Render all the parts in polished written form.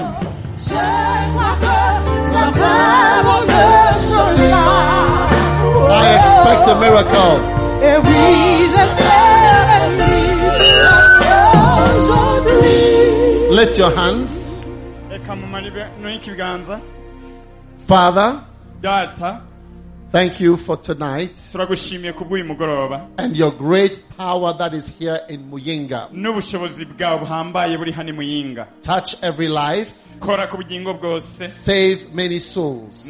I expect a miracle. Lift your hands. Father, thank you for tonight and your great power that is here in Muyinga. Touch every life. Save many souls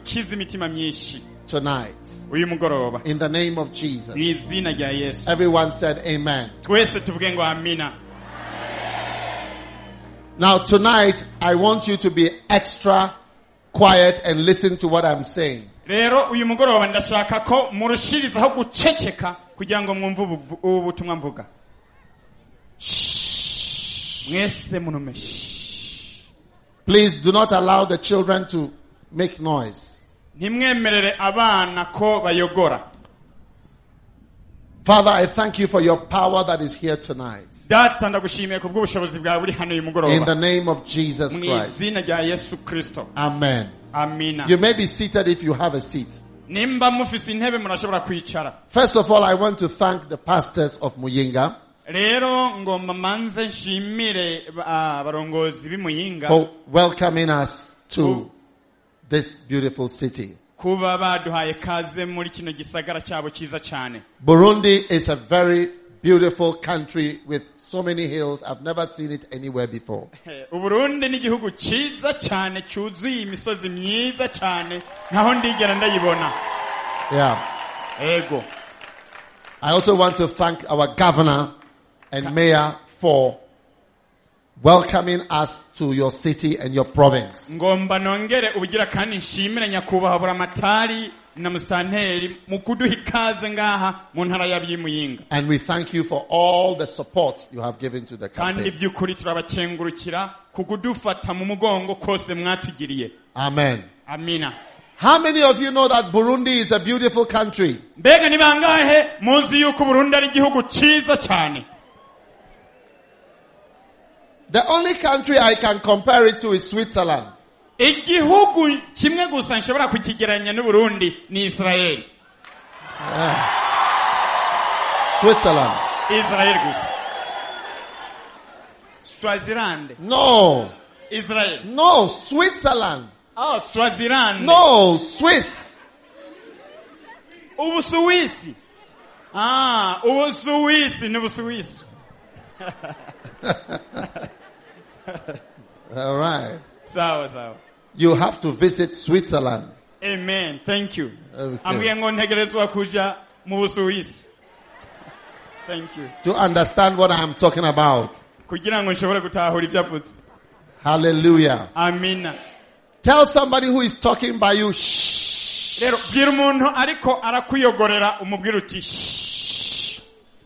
tonight. In the name of Jesus. Everyone said amen. Now tonight, I want you to be extra quiet and listen to what I'm saying. Rero uyu mugoroba ndashaka ko murushirizaho guceceka kugira ngo mwumve ubutumwa mvuga. Mwese munumeshe. Please do not allow the children to make noise. Ntimwemerere abana ko bayogora. Father, I thank you for your power that is here tonight. Data ndagushimiye kubw'ubushobozi bwawe buri hano uyu mugoroba. In the name of Jesus Christ. Mu izina rya Yesu Kristo. Amen. Amina. You may be seated if you have a seat. Nimba mufise intebe murashobora kwicara. First of all, I want to thank the pastors of Muyinga. Rero ngomba manze nshimire abarongozi b'Imuyinga for welcoming us to this beautiful city. Kuba baduhaye kaze muri kino gisagara cyabo cyiza cyane. Burundi is a very beautiful country with so many hills. I've never seen it anywhere before. Uburundi ni igihugu cyiza cyane cyuzuye imisozi myiza cyane naho ndigera ndayibona. Yeah. Ego. I also want to thank our governor and mayor for welcoming us to your city and your province. Ngomba nongere ubugira kandi nshimire nyakubahwa buramatari na mustanteri mukuduha ikaze ngaha mu ntara y'Imuyinga. And we thank you for all the support you have given to the campaign. Kandi byukuri turabakengurukira kugudufata mu mugongo kose mwatugiriye. Amen. Amina. How many of you know that Burundi is a beautiful country? Mbega ni bangahe muzi yuko Burundi ari igihugu cyiza cyane? The only country I can compare it to is Switzerland. Igihugu kimwe gusa nshobora kukigereranya n'Uburundi ni Israel. Switzerland. Israel gusa. Swaziland. No. Israel. No, Switzerland. Oh, Swaziland. No, Swiss. Ubusuwisi. Ubusuwisi ni Ubusuwisi. All right. Sawa. You have to visit Switzerland. Amen. Thank you. Okay. Ambwiye ngo ntegerezwa kuja mu Busuwisi. Thank you. To understand what I'm talking about. Kugira ngo nshobore gutahura ibyavutse. Hallelujah. Amina. Tell somebody who is talking by you, shh. Rero bwira umuntu ariko arakuyogorera umubwira uti shh.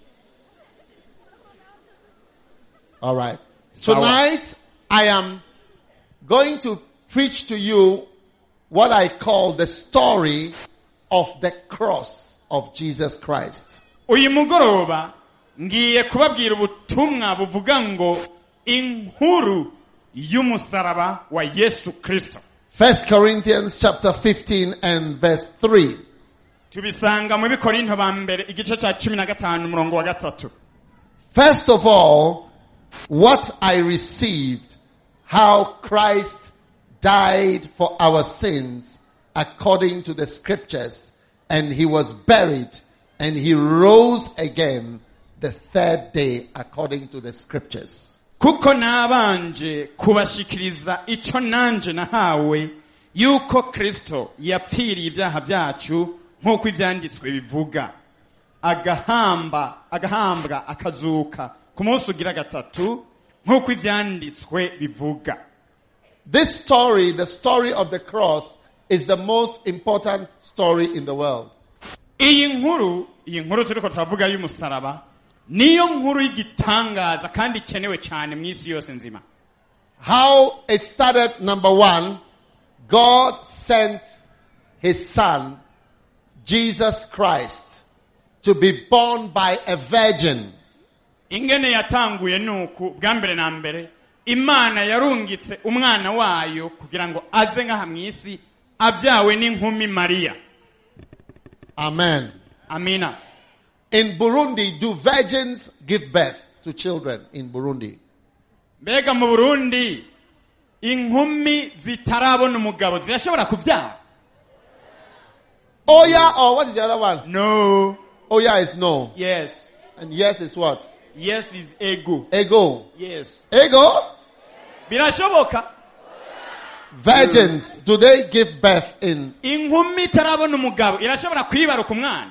All right. Tonight, I am going to preach to you what I call the story of the cross of Jesus Christ. Uyu mugoroba ngiye kubabwira ubutumwa buvuga ngo inkuru y'umusaraba wa Yesu Kristo. 1 Corinthians chapter 15 and verse 3. Tubisanga mu Bikorinto ba mbere igice cya 15 umurongo wa 3. First of all, what I received, how Christ died for our sins according to the scriptures, and he was buried, and he rose again the third day according to the scriptures. Kuko nabanje kubashikiriza ico nanje nahawe yuko Kristo yapfiriye ibyaha byacu nk'uko ivyanditswe bivuga, agahambwa akazuka ku munsi ugira gatatu nk'uko ivyanditswe bivuga. This story, the story of the cross, is the most important story in the world. Iyi nkuru turiko turavuga y'umusaraba niyo nkuru y'igitangaza kandi ikenewe cyane mu isi yose nzima. How it started, number one, God sent his son, Jesus Christ, to be born by a virgin. Ingene yatanguye nuku bwa mbere na mbere imana yarungitse umwana wayo kugira ngo aze ngaha mw'isi abyawe n'inkumi Mariya. Amen. Amina. In Burundi, do virgins give birth to children in Burundi? Mbega mu Burundi inkumi zitarabona umugabo zirashobora kubyara? Oya, or what is the other one? No. Oya is no. Yes. And yes is what? Yes is ego. Ego. Yes. Ego? Birashoboka? Virgins, do they give birth in? Inkumi itarabona umugabo irashobora kwibaruka umwana?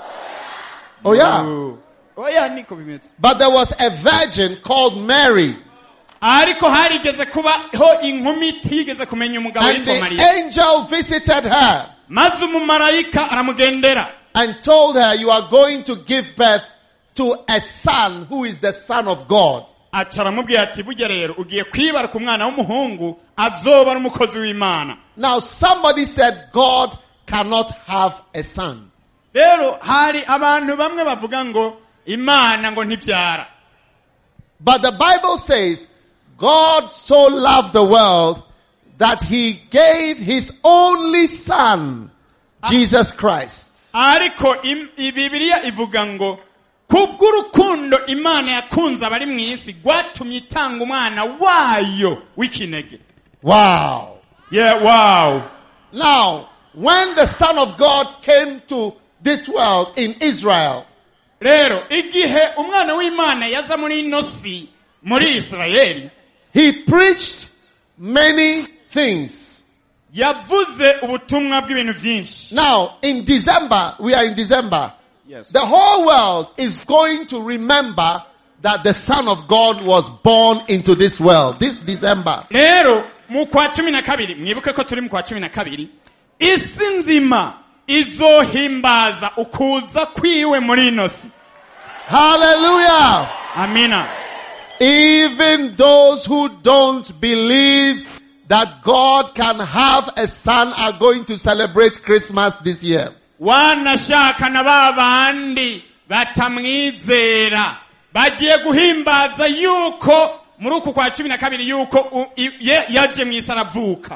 Oya. No. Oya niko bimeze. But there was a virgin called Mary. Ariko harigeze kubaho inkumi itigeze kumenya umugabo And yitwa the Mariya. angel visited her Maze umumarayika aramugendera and told her, you are going to give birth to a son who is the Son of God. aca aramubwira ati burya rero ugiye kwibaruka umwana w'umuhungu azoba ari umukozi w'Imana. Now somebody said God cannot have a son. Rero hari abantu bamwe bavuga ngo Imana ngo ntibyara. But the Bible says God so loved the world that he gave his only son, Jesus Christ. Ariko Bibiliya ivuga ngo kubw'urukundo Imana yakunze abari mw'isi gwatumye itanga umwana wayo w'ikinege. Wow. Yeah, wow. Now, when the Son of God came to this world in Israel, Rero igihe umwana w'Imana yaza muri ino si muri Isirayeli, he preached many things. yavuze ubutumwa bw'ibintu byinshi. Now, in December, we are in December. Yes. The whole world is going to remember that the Son of God was born into this world this December. Rero mu kwa 12 mwibuke ko turi mu kwa 12 isi nzima izohimbaza ukuza kwiwe muri ino si. Hallelujah. Amina. Even those who don't believe that God can have a son are going to celebrate Christmas this year. Wanashaka na babandi batamwizera bagiye guhimbaza yuko muri uku kwa 12 yuko yaje mw'isi aravuka.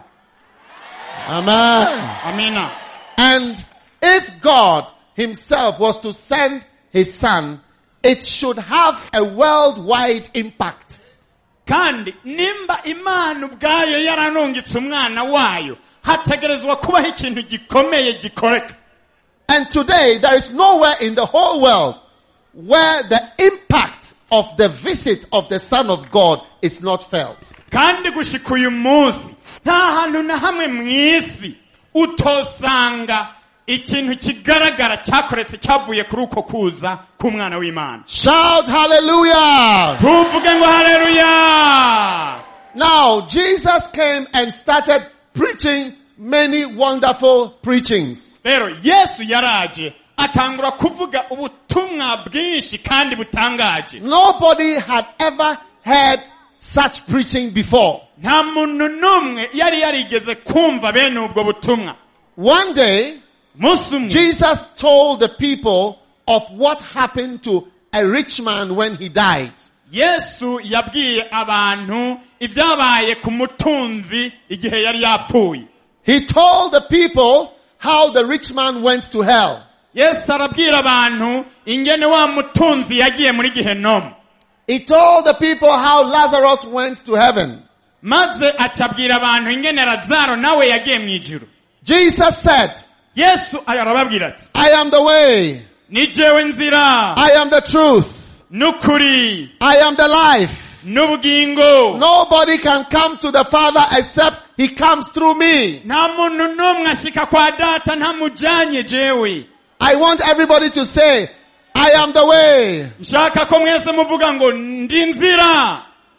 Amen. Amina. And if God himself was to send his son, it should have a worldwide impact. Kandi nimba Imana ubwayo yaranongitse umwana wayo hategerezwa kubaho ikintu gikomeye gikoreka. And today there is nowhere in the whole world where the impact of the visit of the Son of God is not felt. Kandi gushika uyu munsi nta hantu na hamwe mw'isi utosanga ikintu kigaragara cyakoretse cyavuye kuri uko kuza k'umwana w'Imana. Shout hallelujah! Tuvuge ngo hallelujah! Now Jesus came and started preaching many wonderful preachings. Rero Yesu yaraje atangura kuvuga ubutumwa bwinshi kandi butangaje. Nobody had ever heard such preaching before. Nta muntu numwe yari yarigeze kumva bene ubwo butumwa. One day, Jesus told the people of what happened to a rich man when he died. Yesu yabwiye abantu ibyabaye ku mutunzi igihe yari yapfuye. He told the people how the rich man went to hell. Yesu arabwira abantu ingene wa mutunzi yagiye muri Gehinomu. He told the people how Lazarus went to heaven. Maze acabwira abantu ingene Lazaro nawe yagiye mu ijuru. Jesus said, Yesu arababwira ati, I am the way. ni jewe nzira. I am the truth. Nukuri. I am the life. N'ubugingo. Nobody can come to the Father except he comes through me. Nta muntu n'umwe ashika kwa data ntamujanye jewe. I want everybody to say, I am the way. Nshaka ko mwese muvuga ngo ndi nzira.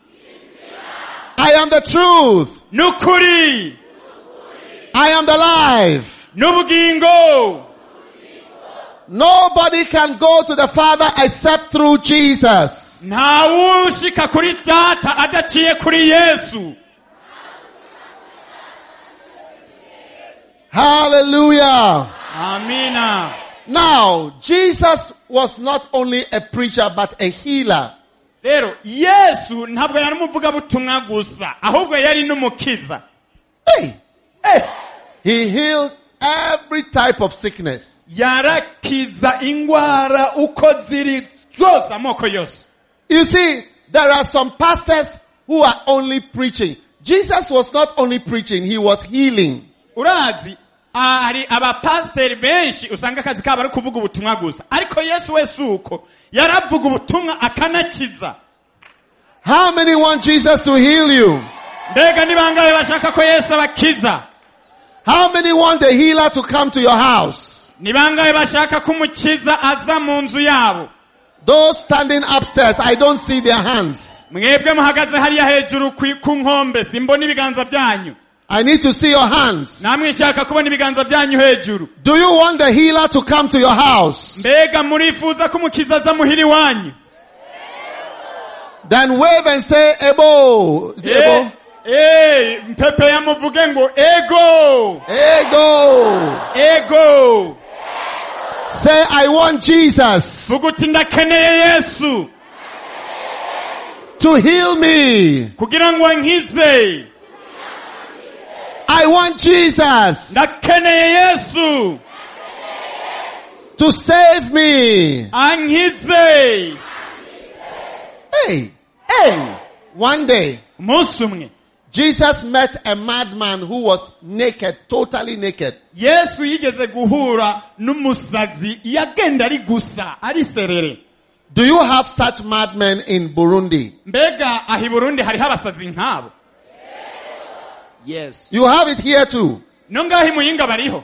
I am the truth. Nukuri. I am the life. N'ubugingo. Nobody can go to the Father except through Jesus. Nta wushika kuri data adaciye kuri Yesu. Hallelujah. Amina. Now, Jesus was not only a preacher but a healer. rero Yesu ntabwo yari umuvugabutumwa gusa ahubwo yari n'umukiza. He healed every type of sickness. Yarakiza ingwara uko ziri zose amoko yose. You see, there are some pastors who are only preaching. Jesus was not only preaching, he was healing. Urazi, hari abapasteri benshi usanga akazi kabo ari kuvuga ubutumwa gusa. Ariko Yesu wese uko yaravuga ubutumwa akanakiza. How many want Jesus to heal you? Mbega ni bangahe bashaka ko Yesu abakiza? How many want the healer to come to your house? Ni bangahe bashaka ko umukiza aza mu nzu yabo? Those standing upstairs, I don't see their hands. Mwebwe muhagaze hariya hejuru ku nkombe simbona ibiganza byanyu. I need to see your hands. Namwe nshaka kubona ibiganza byanyu hejuru. Do you want the healer to come to your house? Mbega murifuza ko umukiza aza muhiri wanyu? Then wave and say, Ebo. Is it Ebo? Mpepe yamuvuge ngo ego. Ego. Ego. Say, I want Jesus Vuguti ndakeneye Yesu to heal me. kugira ngo ankize. I want Jesus Ndakeneye Yesu to save me. ankize. One day, Umunsi umwe Jesus met a madman who was naked, totally naked. Yesu yigeze guhura n'umusazi yagenda ari gusa ari serere. Do you have such madmen in Burundi? Mbega ahi Burundi hariho abasazi nkabo? Yes. You have it here too. No ngahi Muyinga bariho?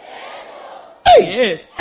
Yes.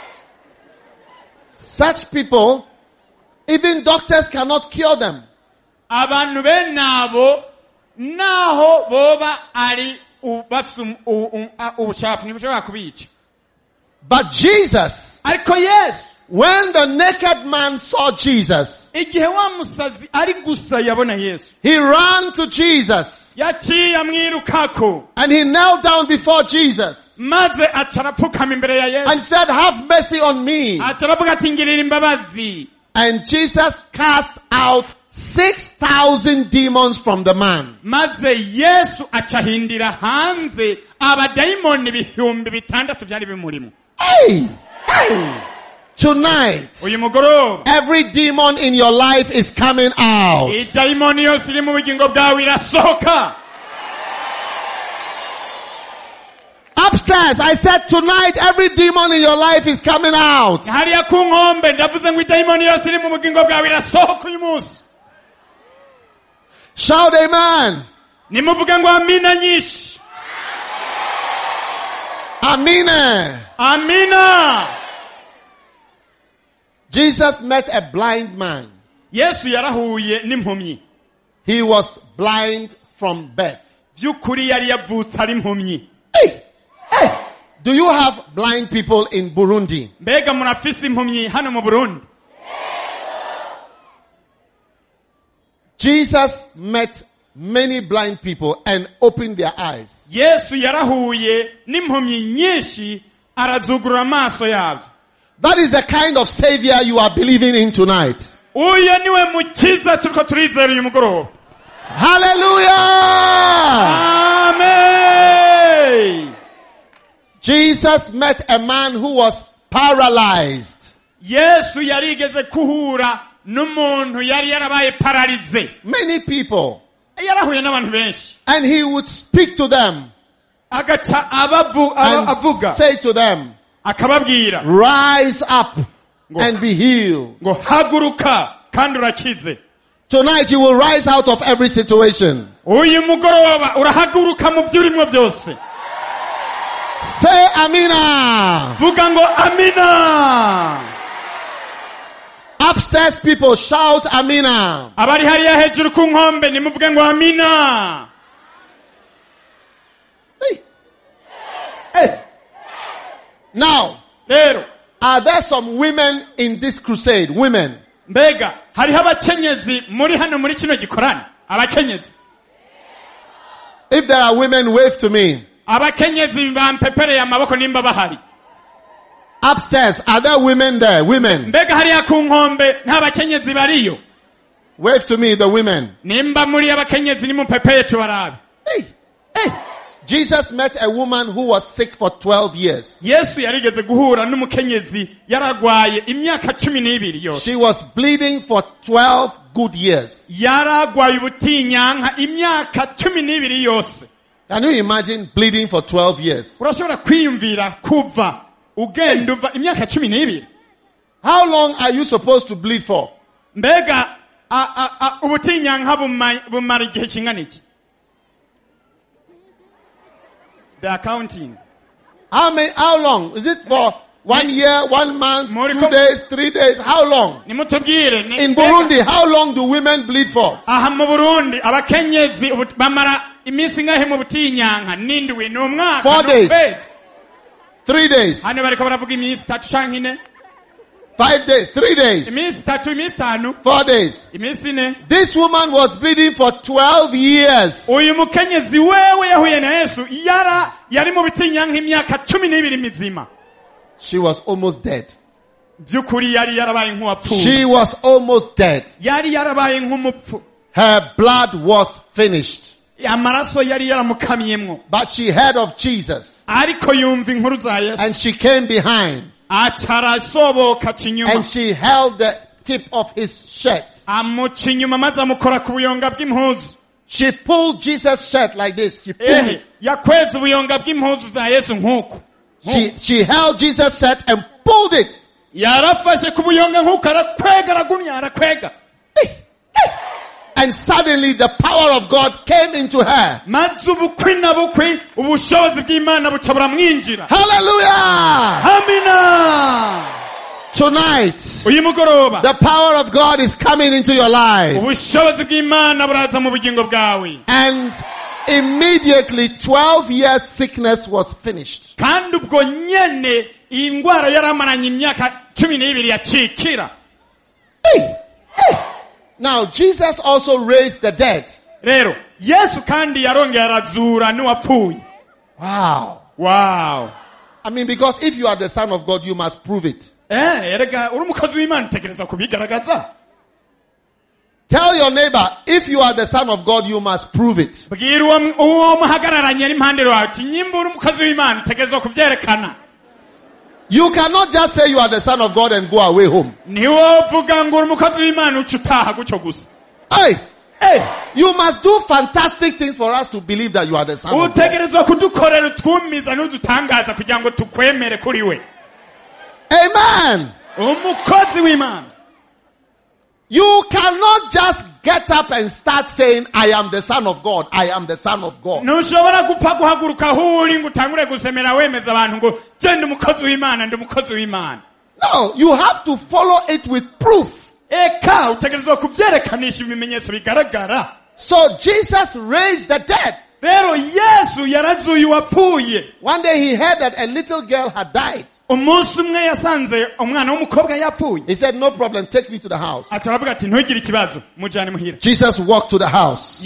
Such people, even doctors cannot cure them. Abantu benabo naho boba ari bafite ubushafu ntibushobora kubica. But Jesus, Ariko Yesu when the naked man saw Jesus, igihe wa musazi ari gusa yabona Yesu he ran to Jesus yaciye amwirukako and he knelt down before Jesus maze acarapfukama imbere ya Yesu and said, have mercy on me. acaravuga ati ngirira imbabazi. And Jesus cast out 6,000 demons from the man. Maze Yesu acahindira hanze abadayimoni 6,000 byari bimurimo. Tonight, Uyu mugoroba every demon in your life is coming out. idayimoni yose iri mu bugingo bwawe irasohoka. Upstairs, I said tonight every demon in your life is coming out. Hariya ku nkombe ndavuze ngo idayimoni yose iri mu bugingo bwawe irasohoka uyu munsi. Shout amen. Nimuvuge ngo amina nyinshi. Amina. Amina. Jesus met a blind man. Yesu yarahuye n'impumyi. He was blind from birth. Byukuri yari yavutse ari impumyi. Do you have blind people in Burundi? Mbega murafise impumyi hano mu Burundi? Jesus met many blind people and opened their eyes. Yesu yarahuye n'impumyi nyinshi arazugurura amaso yabo. That is the kind of savior you are believing in tonight. Uyo niwe mukiza turiko turizera uyu mugoroba. Hallelujah! Amen. Jesus met a man who was paralyzed. Yesu yarigeze kuhura n'umuntu yari yarabaye paralize. Many people. Yarahuye n'abantu benshi. And he would speak to them. Agaca And avuga. say to them, Akababwira. rise up and be healed. Ngo haguruka kandi urakize. Tonight you will rise out of every situation. Uyu mugoroba urahaguruka mu byurimo byose. Say Amina. Vuga ngo amina. Upstairs people shout Amina. Abari hariya hejuru ku nkombe nimuvuge ngo amina. Hey. Now, Rero are there some women in this crusade? Women. mbega hariho abakenyezi muri hano muri kino gikorani. Abakenyezi. If there are women, wave to me. Abakenyezi bampepereye amaboko nimba bahari. Upstairs, are there women there? Women. Mbega hariya ku nkombe nta bakenyezi bariyo. Wave to me, the women. nimba muri abakenyezi nimupepeye tubarabe. Hey. Jesus met a woman who was sick for 12 years. Yesu yarigeze guhura n'umukenyezi yaragwaye imyaka 12 yose. She was bleeding for 12 good years. Yaragwaye ubutinyanka imyaka 12 yose. Can you imagine bleeding for 12 years? Urashobora kwiyumvira kuva ugenda uva imyaka 12. How long are you supposed to bleed for? Mbega ubutinyanka bumara igihe kingana iki? They are counting. How long? Is it for 1 year, 1 month, 2 days, 3 days? How long? In Burundi, how long do women bleed for? Aha mu Burundi abakenyezi bamara iminsi ngahe mu butinyanka n'indwi n'umwaka. 4 days. 3 days. Hano bariko baravuga iminsi 3 canke 4. 5 days, 3 days. Iminsi 3, iminsi 5. 4 days. Iminsi 4. This woman was bleeding for 12 years. Uyu mukenyezi wewe yahuye na Yesu yari mu bitinyanka imyaka 12 mizima. She was almost dead. Byukuri yari yarabaye nk'uwapfuye. She was almost dead. Yari yarabaye nk'umupfu. Her blood was finished. Amaraso yari yaramukamyemwo. But she heard of Jesus. Ariko yumva inkuru za Yesu. And she came behind. Atarasoboka kinyuma. And she held the tip of his shirt. Amuca inyuma maze amukora ku buyonga bw'impuzu. She pulled Jesus' shirt like this. She pulled it. Yakweza ubuyonga bw'impuzu za Yesu nk'uko. She held Jesus' shirt and pulled it. Yarafashe ku buyonga nk'uko arakwega aragumya arakwega. And suddenly the power of God came into her. Hallelujah! Amina! Tonight, the power of God is coming into your life. And immediately 12 years sickness was finished. Now Jesus also raised the dead. Wow. I mean, because if you are the Son of God, you must prove it. Tell your neighbor, if you are the Son of God, you must prove it. You cannot just say you are the Son of God and go away home. Hey! You must do fantastic things for us to believe that you are the Son of God. Amen. You cannot just get up and start saying, I am the Son of God. I am the Son of God. No, you have to follow it with proof. So Jesus raised the dead. One day he heard that a little girl had died. He said, no problem, take me to the house. Jesus walked to the house.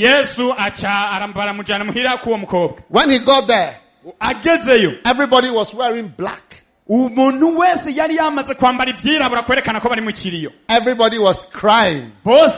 When he got there, everybody was wearing black. Everybody was crying.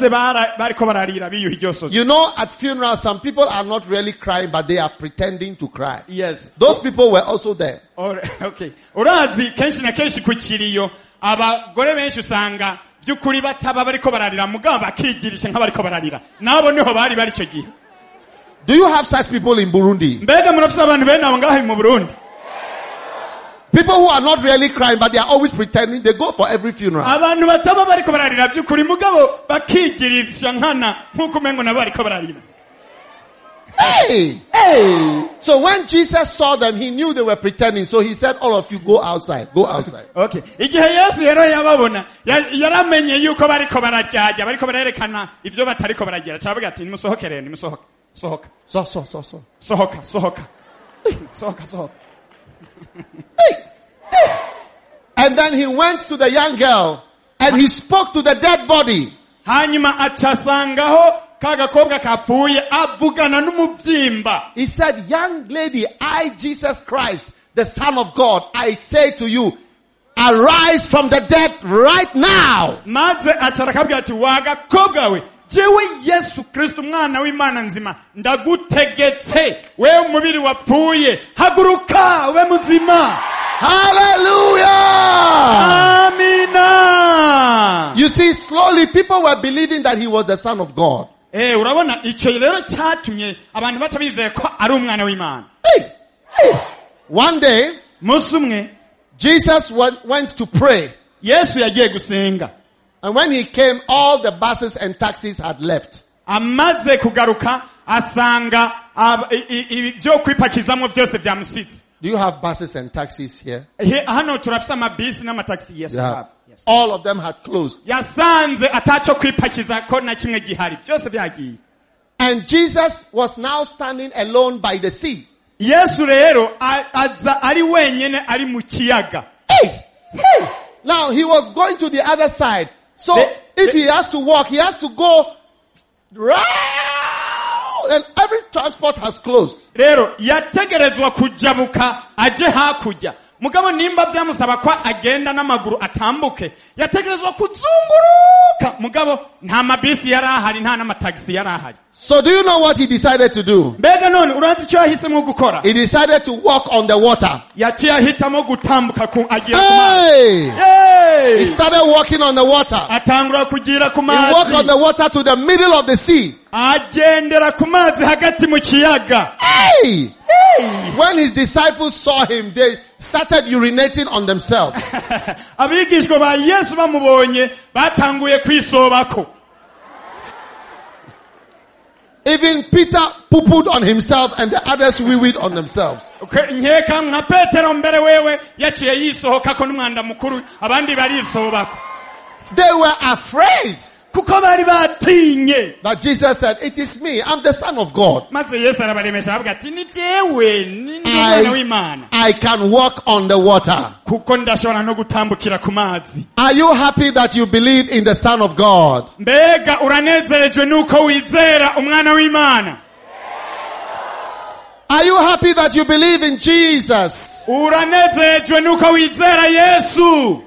You know, at funerals, some people are not really crying, but they are pretending to cry. Yes. Those people were also there. Okay. Urazi kenshi na kenshi ku kiriyo abagore benshi usanga byukuri bataba bariko bararira mugabo bakigirisha nk'abariko bararira. Nabo niho bari icyo gihe. Do you have such people in Burundi? Mbega murafite abantu bene abo ngaho mu Burundi? People who are not really crying, but they are always pretending. They go for every funeral. Abantu bataba bariko bararira byukuri mugabo bakigirisha nkana nkuko mengo nabo bariko bararira. Hey! So when Jesus saw them, he knew they were pretending. So he said, all of you go outside. Go outside. Okay. Igihe Yesu rero yababona, yaramenye yuko bariko barajya, bariko barerekana ivyo batariko baragira. Cavuga ati nimusohokere, nimusohoka. Sohoka. Sohoka. Sohoka. And then he went to the young girl and he spoke to the dead body. Hanyuma acasangaho kagakobwa kapfuye avugana n'umubyimba. He said, young lady, I, Jesus Christ, the Son of God, I say to you, arise from the dead right now. Maze acarakabwira ati wagakobwa we jewe Yesu Kristo umwana w'Imana nzima ndagutegetse wewe umubiri wapfuye haguruka ube muzima. Hallelujah! Amina. You see, slowly people were believing that he was the Son of God. Urabona icyo rero cyatumye abantu baca bizeye ko ari umwana w'Imana. One day, musi umwe Jesus went to pray. Yesu yagiye gusenga. And when he came, all the buses and taxis had left. Amaze kugaruka asanga ibyo kwipakizamo byose byamusitse. Do you have buses and taxis here? Hano turafite amabisi n'amataxi. Yes, we have. Yes. All of them had closed. Yasanze atacho kwipakiza ko na kimwe gihari. Byose byagiye. And Jesus was now standing alone by the sea. Yesu rero aza ari wenyene ari mu kiyaga. Now he was going to the other side. So if he has to walk, he has to go round, and every transport has closed. Rero yategerezwa kujabuka aje hakurya. Mugabo nimba byamusaba kwa agenda n'amaguru atambuke. Yategerezwa kuzunguruka. Mugabo nta mabisi yarahari nta n'amataxi yarahari. So do you know what he decided to do? Mbega none urazi icyo yahisemo gukora? He decided to walk on the water. Yaciye ahitamo gutambuka ku agiye ku Hey! mazi. He started walking on the water. Atangura kugira ku He walked on mazi. the water to the middle of the sea. Agendera ku mazi hagati mu kiyaga. Hey! When his disciples saw him, they started urinating on themselves. Abigishwa ba Yesu bamubonye batanguye kwisobako. Even Peter poo-pooed on himself and the others wee-weed on themselves. Nkeka nka Petero mbere wewe yaciye yisohoka ko n'umwanda mukuru abandi barisobako. They were afraid. Kuko bari batinye. But Jesus said, it is me, I'm the Son of God. Maze Yesu arabaremesha avuga ati ni jewe ni umwana w'Imana. I can walk on the water. Kuko ndashobora no gutambukira ku mazi. Are you happy that you believe in the Son of God? Mbega uranezerejwe nuko wizera umwana w'Imana? Are you happy that you believe in Jesus? Uranezerejwe nuko wizera Yesu?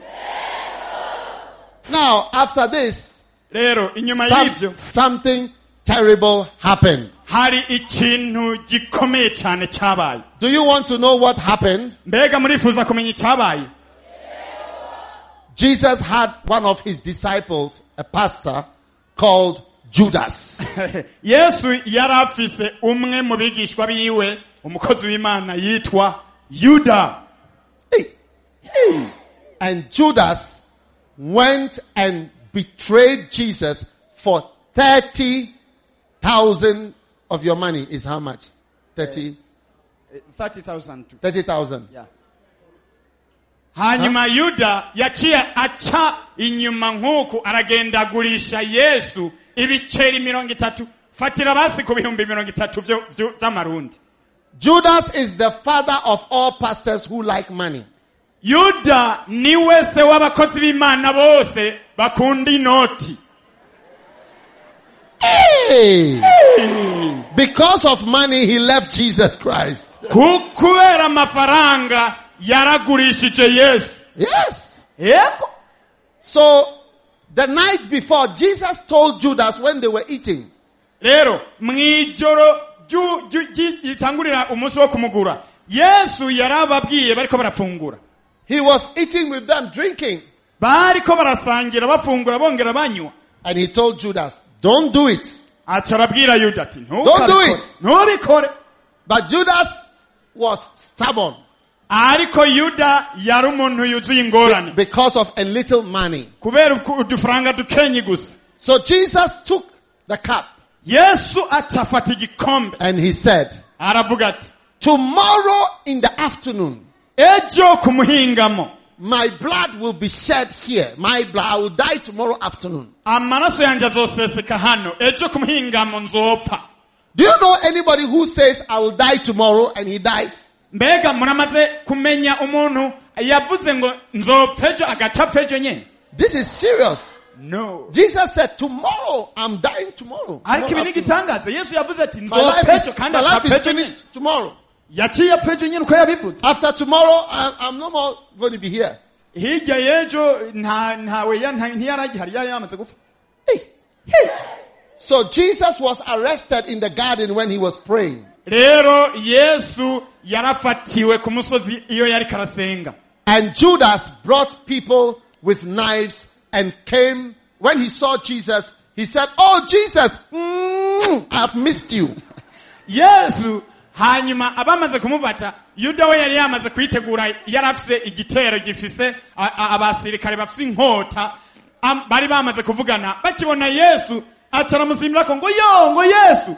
Now, after this, Rero inyuma y'ivyo something terrible happened. hari ikintu gikomeye cyane cyabaye. Do you want to know what happened? Mbega murifuza kumenya icyabaye? Jesus had one of his disciples, a pastor, called Judas. Yesu yarafise umwe mu bigishwa biwe umukozi w'Imana yitwa Yuda. And Judas went and betrayed Jesus for 30,000 of your money. Is how much? 30,000. 30,000. Yeah. Hanyuma Yuda yaciye aca inyuma nk'uku aragenda agurisha Yesu ibiceri 30. Fatira basi ku bihumbi 30 by'amarundi. Judas is the father of all pastors who like money. Yuda niwe se w'abakozi b'Imana bose bakunda inoti. Hey! Because of money, he left Jesus Christ. Kubera amafaranga yaragurishije Yesu. Yes. Yego. So, the night before, Jesus told Judas when they were eating. Rero, mwijoro yitangurira umunsi wo kumugura. Yesu yarababwiye bariko barafungura. He was eating with them, drinking. Bariko barasangira bafungura bongera banywa. And he told Judas, don't do it. Acarabwira Yuda ati, don't do it. Ntubikore. But Judas was stubborn. Ariko Yuda yari umuntu yuzuye ingorane. Because of a little money. Kubera udufaranga dukenye gusa. So Jesus took the cup. Yesu acafata igikombe. And he said, aravuga ati, tomorrow in the afternoon, ejo kumuhingamo, my blood will be shed here. My blood, I will die tomorrow afternoon. Amaraso yanje azoseseka hano, ejo kumuhingamo nzopfa. Do you know anybody who says, I will die tomorrow and he dies? Mbega muramaze kumenya umuntu yavuze ngo nzopfa ejo agacapfa ejo nyene? This is serious. No. Jesus said, tomorrow, I'm dying tomorrow. Ariko ibi nigitangaza, Yesu yavuze ati My life nzopfa is finished tomorrow. Yaciye apfa ejo nyene uko yabivuze. After tomorrow, I'm no more going to be here. Hirya yejo ntawe ntiyaragihari yari yamaze gupfa. So Jesus was arrested in the garden when he was praying. Rero Yesu yarafatiwe ku musozi iyo yari karasenga. And Judas brought people with knives and came. When he saw Jesus, he said, "Oh Jesus, I've missed you." Yesu hanyuma abamaze kumufata, Yuda we yari yamaze kwitegura, yarafise igitero gifise abasirikare bafise inkota, bari bamaze kuvugana, bakibona Yesu ataramusimira ko ngo Yesu.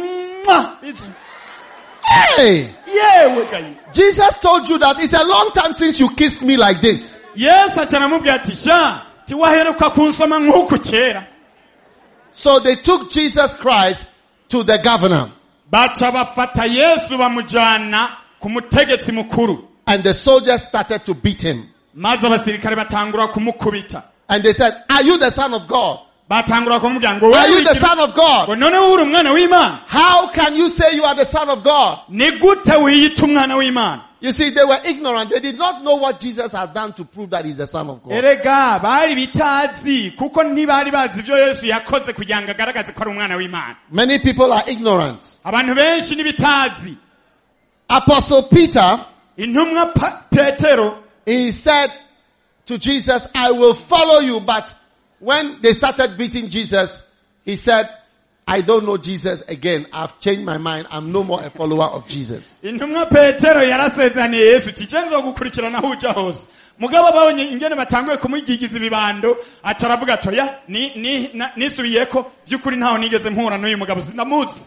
Hey! Yewe gayi. Jesus told Judas, "It's a long time since you kissed me like this." Yesu ataramubwira ati sha tiwaheruka kunsoma nk'uku kera. So they took Jesus Christ to the governor. Bacha bafata Yesu bamujana ku mutegetsi mukuru. And the soldiers started to beat him. Maze abasirikare batangura kumukubita. And they said, "Are you the Son of God? Batangura kumubwira ngo Are you the Son of God? none uri umwana w'Imana? How can you say you are the Son of God?" Ni gute wiyita umwana w'Imana? You see, they were ignorant. They did not know what Jesus had done to prove that he's the Son of God. Erega bari bitazi kuko ntibari bazi ibyo Yesu yakoze kugira ngo agaragaze ko ari umwana w'Imana. Many people are ignorant. Abantu benshi nibitazi. Apostle Peter, Intumwa Petero, he said to Jesus, "I will follow you." But when they started beating Jesus, he said, "I don't know Jesus again. I've changed my mind. I'm no more a follower of Jesus." Intumwa Petero yarasezaniye Yesu ticenzo gukurikirana huja hose. Mugabo babonye ingene batanguye kumugigiza ibibando, acaravuga atoya nisubiyeko byukuri ntaho nigeze mpura n'uyu mugabo sinamuzi.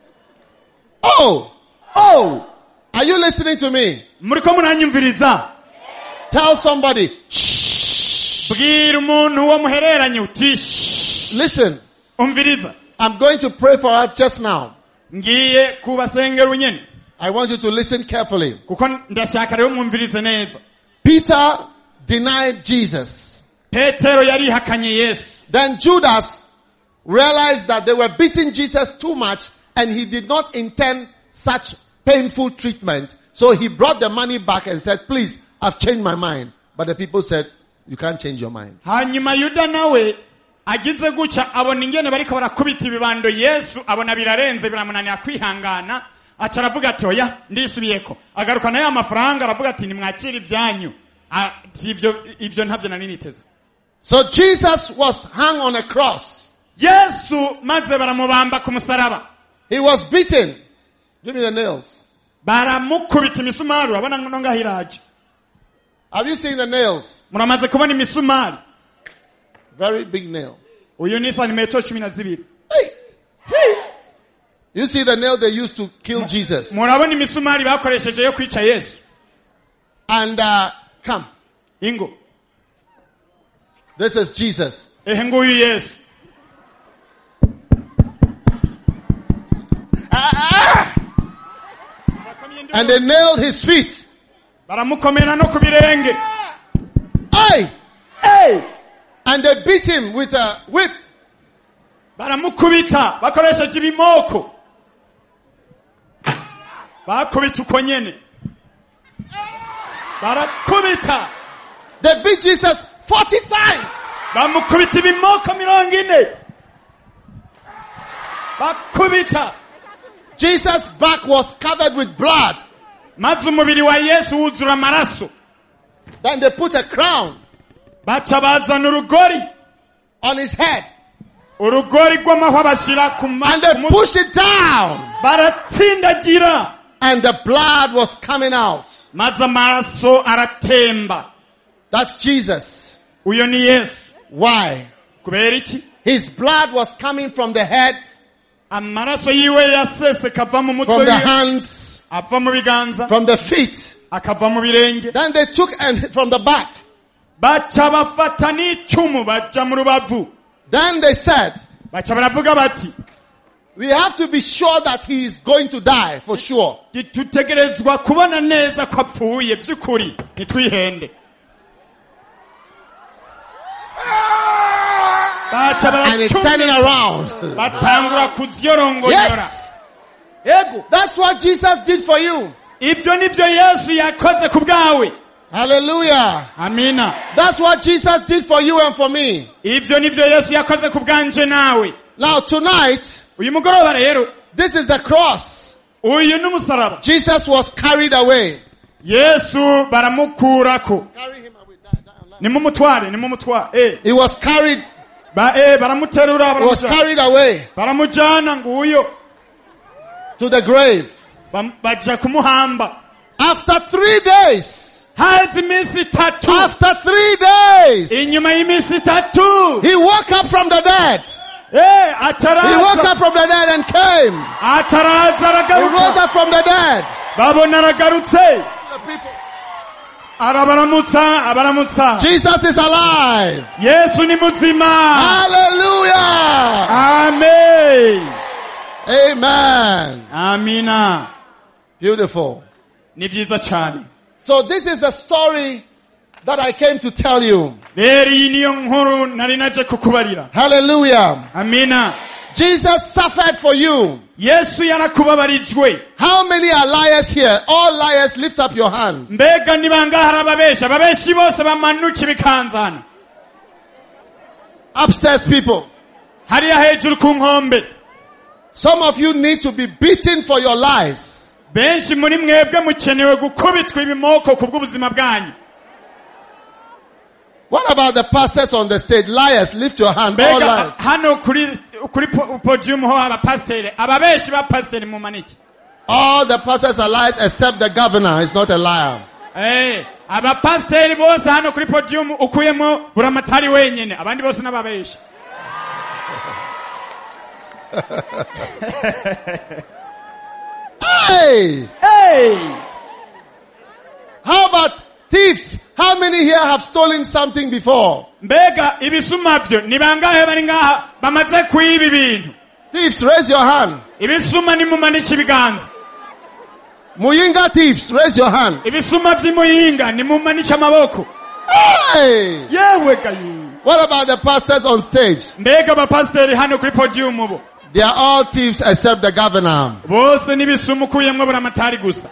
Oh! Are you listening to me? Muriko munanyumviriza? Tell somebody. Bwira umuntu wo muhereranye uti Listen. umviriza. I'm going to pray for us just now. Ngiye kubasengera unyene. I want you to listen carefully. Kuko ndashaka rero mwumvirize neza. Peter denied Jesus. Petero yari hakanye Yesu. Then Judas realized that they were beating Jesus too much and he did not intend such painful treatment. So he brought the money back and said, "Please, I've changed my mind." But the people said, "You can't change your mind." Hanyuma Yuda nawe agize guca abona ingene bariko barakubita ibibando Yesu abona birarenze biramunanira kwihangana acaravuga ati oya ndisubiyeko agaruka nayo amafaranga aravuga ati nimwakira ivyanyu ivyo ntavyo naniniteze. So Jesus was hung on a cross. Yesu maze baramubamba ku musaraba. He was beaten. Give me the nails. Baramukubita imisumari abona nonga hiraje. Have you seen the nails? Muramaze kubona imisumari? Very big nail. Uyu ni santimetero 12. Hey. You see the nail they used to kill Jesus. Murabona imisumari bakoresheje yo kwica Yesu. And come. Ingo. This is Jesus. Nguyu Yesu. And they nailed his feet. Baramukomera no kubirenge. Hey! And they beat him with a whip. Baramukubita bakoresheje ibimoko. Bakubita uko nyene. Barakubita. They beat Jesus 40 times. Bamukubita ibimoko 40. Bakubita. Jesus' back was covered with blood. Maze umubiri wa Yesu wuzura amaraso. Then they put a crown baca bazana urugori on his head. Urugori rw'amahwa bashira ku and they pushed it down. Baratsindagira. And the blood was coming out. Maze amaraso aratemba. That's Jesus. Uyo ni Yesu. Why? Kubera iki? His blood was coming from the head, amaraso yiwe yasese kava mu mutwe, from the hands, ava mu biganza, from the feet, akava mu birenge. Then they took and from the back. Baca bafata n'icumu baja mu rubavu. Then they said, baca baravuga bati, we have to be sure that he is going to die for sure. Tutegerezwa kubona neza ko apfuye by'ukuri nitwihende. And it's turning around. Yes. That's what Jesus did for you. Hallelujah. Amina. That's what Jesus did for you and for me. Now tonight, uyu mugoroba rero this is the cross. uyu n'umusaraba Jesus was carried away. Yesu baramukurako Carry him away. nimumutware He was carried. baramuterura He was carried away baramujana nguyo to the grave. baja kumuhamba After 3 days. hazi iminsi itatu After 3 days. inyuma y'iminsi itatu He woke up from the dead. He woke up from the dead and came. ataraza He rose aragaruka up from the dead. babona aragarutse abaramutsa Jesus is alive. Yesu ni muzima. Hallelujah. Amen. Amen. Amina. Beautiful. Ni byiza cyane. So this is the story that I came to tell you. Rero iyi niyo nkuru nari naje kukubarira. Hallelujah. Amina. Jesus suffered for you. Yesu yarakubabarijwe. How many are liars here? All liars, lift up your hands. Mbega ni bangahe ababesha? Ababeshi bose bamanuka ibikanza hano. Upstairs people. Hariya hejuru ku nkombe. Some of you need to be beaten for your lies. Benshi muri mwebwe mukenewe gukubitwa ibimoko kubw'ubuzima bwanyu. What about the pastors on the stage? Liars, lift your hand. All Mbega liars. hano kuri podium ho abapasiteri. Ababeshi ba pasiteri mu maniki. All the pastors are liars except the governor is not a liar. Abapasiteri bose hano kuri podium ukuyemo buramatari wenyene. Abandi bose n'ababeshi. Hey! How about thieves? How many here have stolen something before? Mbega ibisumavyo ni bangahe bari ngaha bamaze kwiba ibintu? Thieves, raise your hand. Ibisuma ni mumaniki ibiganza. Muyinga thieves, raise your hand. Ibisuma vy'imuyinga ni mumaniki amaboko. Hey! Yewe kayi. What about the pastors on stage? Mbega abapasiteri hano kuri podium ubu. They are all thieves except the governor. Bose ni bisuma ukuyemwe buramatari gusa.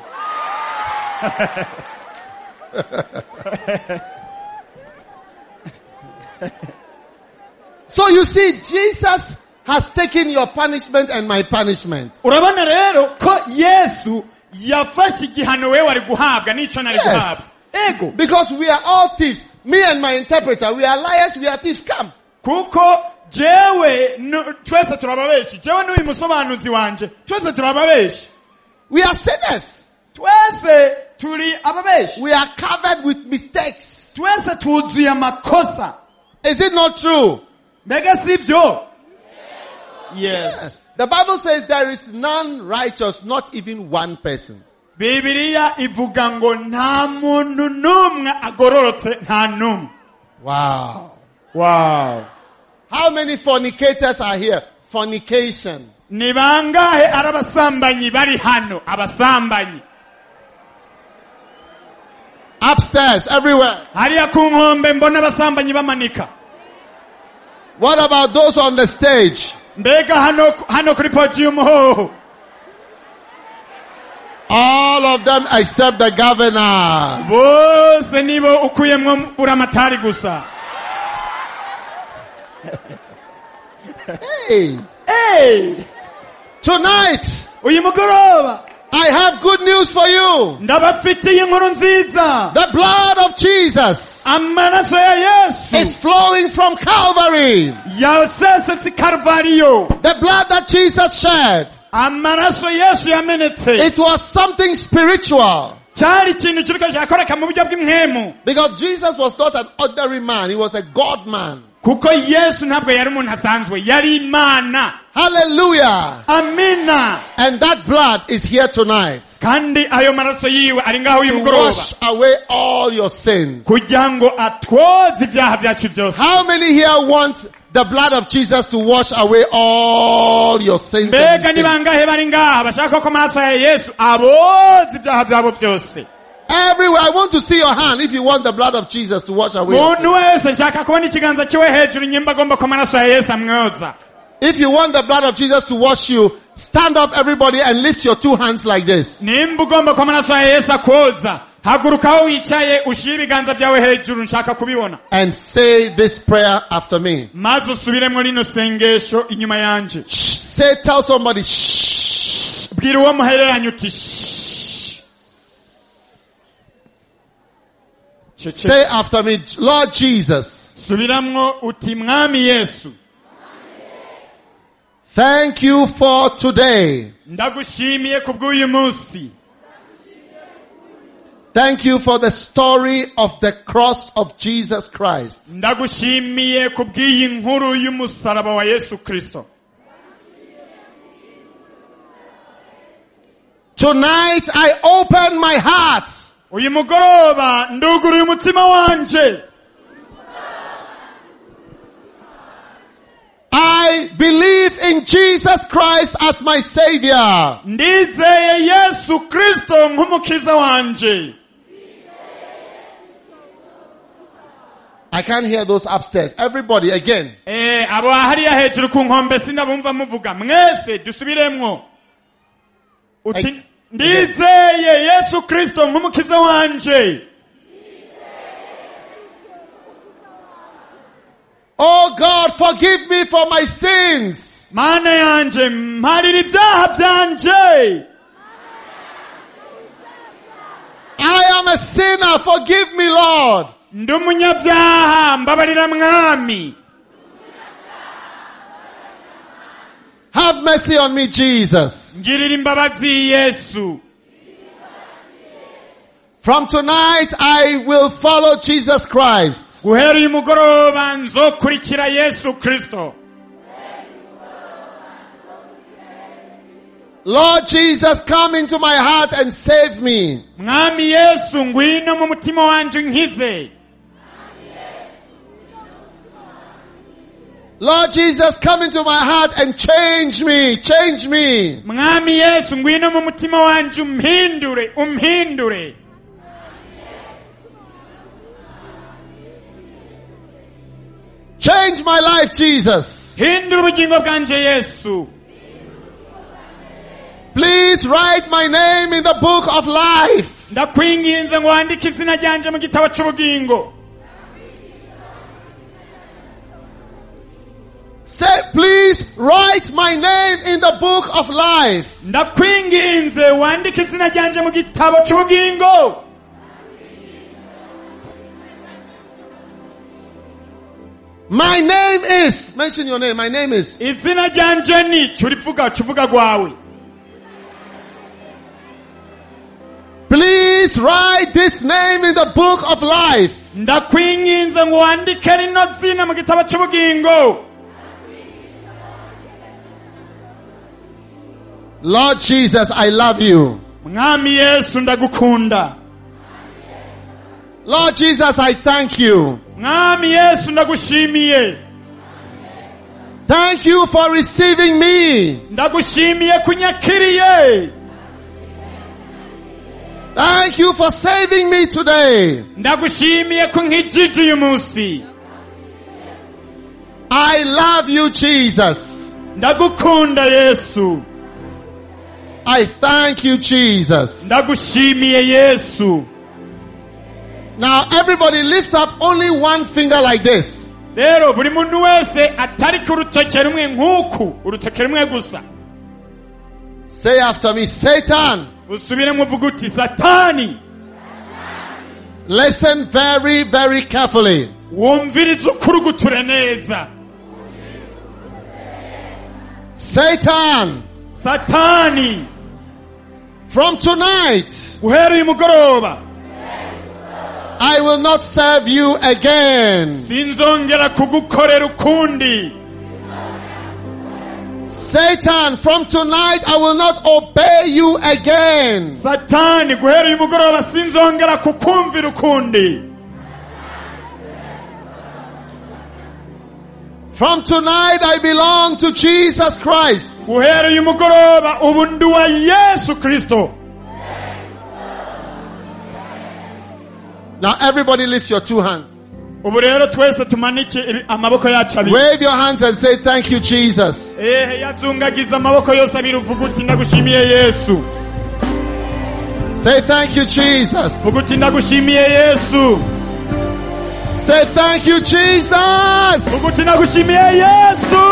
So you see, Jesus has taken your punishment and my punishment. Urabona rero ko Yesu yafashe igihano wewe wari guhabwa n'ico nari guhabwa. Ego. Because we are all thieves. Me and my interpreter, we are liars, we are thieves. Come. Kuko jewe twese turababeshi. Jewe n'uyu musobanuzi wanje. Twese turababeshi. We are sinners. Twese turi ababeshi. We are covered with mistakes. Twese tuzuye amakosa. Is it not true? Mbega sivyo? Yes. The Bible says there is none righteous, not even one person. Bibiliya ivuga ngo nta muntu numwe agororotse nta numwe. Wow. Wow. How many fornicators are here? Fornication. Ni bangahe arabasambanyi bari hano? Abasambanyi. Upstairs, everywhere. Hariya ku nkombe mbona abasambanyi bamanika. What about those on the stage? Mbega hano kuri podium ho. All of them except the governor. Bose nibo ukuyemwo buramatari gusa. Hey. Tonight, uyu mugoroba I have good news for you. ndabafitiye inkuru nziza. The blood of Jesus Amaraso ya Yesu is flowing from Calvary. yasesetse Karvariyo. The blood that Jesus shed, Amaraso Yesu yamenetse. it was something spiritual. Cyari ikintu kiriko cyakoreka mu buryo bw'imhemu. Because Jesus was not an ordinary man. He was a God man. Kuko Yesu ntabwo yari umuntu asanzwe, yari Imana. Hallelujah. Amina. And that blood is here tonight. Kandi ayo maraso yiwe ari ngaho uyu To mugoroba. wash away all your sins. Kugira ngo atwoze ibyaha byacu byose. How many here want the blood of Jesus to wash away all your sins? Mbega ni bangahe bari ngaha bashaka ko amaraso ya Yesu aboze ibyaha byabo byose? Everywhere. I want to see your hand if you want the blood of Jesus to wash away your Muntu sins. wese shaka kubona ikiganza cyiwe hejuru nyimba agomba ko amaraso ya Yesu amwoza. If you want the blood of Jesus to wash you, stand up everybody and lift your two hands like this. Nimba ugomba ko amaraso ya Yesu akoza, haguruka aho wicaye ushire ibiganza byawe hejuru nshaka kubibona. And say this prayer after me. Maze usubiremo rino sengesho inyuma yanje. Tell somebody, shh. Bwira uwo muhereranye uti Say after me, Lord Jesus. Subiramwo uti Mwami Yesu. Thank you for today. Ndagushimiye kubw'uyu munsi. Thank you for the story of the cross of Jesus Christ. Ndagushimiye kubw'iyi nkuru y'umusaraba wa Yesu Kristo. Tonight I open my heart. Uyu mugoroba nduguruye umutima wanje. I believe in Jesus Christ as my Savior. Ndizeye Yesu Kristo nk'umukiza wanje. I can't hear those upstairs. Everybody again. Abo hariya hejuru ku nkombe sinabumva muvuga. Mwese dusubiremwo. Uti ndizeye Yesu Kristo nk'umukiza wanje. Oh God, forgive me for my sins. Mana yanje mparira ibyaha byanje. I am a sinner. Forgive me, Lord. Ndumunyabyaha mbabarira Mwami. Have mercy on me, Jesus. Ngirira imbabazi Yesu. From tonight I will follow Jesus Christ. Guhera uyu mugoroba nzokurikira Yesu Kristo. Lord Jesus, come into my heart and save me. Mwami Yesu ngwino mu mutima wanje nkize. Lord Jesus, come into my heart and change me. Change me. Mwami Yesu ngwino mu mutima wanje umhindure. Change my life, Jesus. Hindura ubugingo bwanje Yesu. Please write my name in the book of life. Ndakwinginze ngo wandike izina ryanje mu gitabo cy'ubugingo. Say, please write my name in the book of life. Ndakwinginze wandike izina ryanje mu gitabo cy'ubugingo. My name is, mention your name, my name is. Izina ryanje ni cyurivuga gwawe. Please write this name in the book of life. Ndakwinginze ngo wandike rino zina mu gitabo cy'ubugingo. Lord Jesus, I love you. Mwami Yesu ndagukunda. Lord Jesus, I thank you. Mwami Yesu ndagushimiye. Thank you for receiving me. Ndagushimiye kunyakiriye. Thank you for saving me today. Ndagushimiye kunkijije uyu munsi. I love you, Jesus. Ndagukunda Yesu. I thank you, Jesus. Ndagushimiye Yesu. Now everybody lift up only one finger like this. Rero buri muntu wese atari ku rutoke rumwe nk'uku, urutoke rumwe gusa. Say after me, Satan. Usubire muvuga uti Satani. Listen very, very carefully. Wumvirize ukuruguture neza. Satan. Satani. From tonight, uhera uyu mugoroba, I will not serve you again. sinzongera kugukorera ukundi. Satan, from tonight I will not obey you again. Satani, guhera uyu mugoroba sinzongera kukumvira ukundi. From tonight I belong to Jesus Christ. Guhera uyu mugoroba ubu ndi wa Yesu Kristo. Now everybody lift your two hands. Ubu rero twese tumanike amaboko yacu abiri. Wave your hands and say thank you, Jesus. Yazungagiza amaboko yose abiri uvuga uti ndagushimiye Yesu. Say thank you, Jesus. uguti ndagushimiye Yesu. Say thank you, Jesus. uguti ndagushimiye Yesu.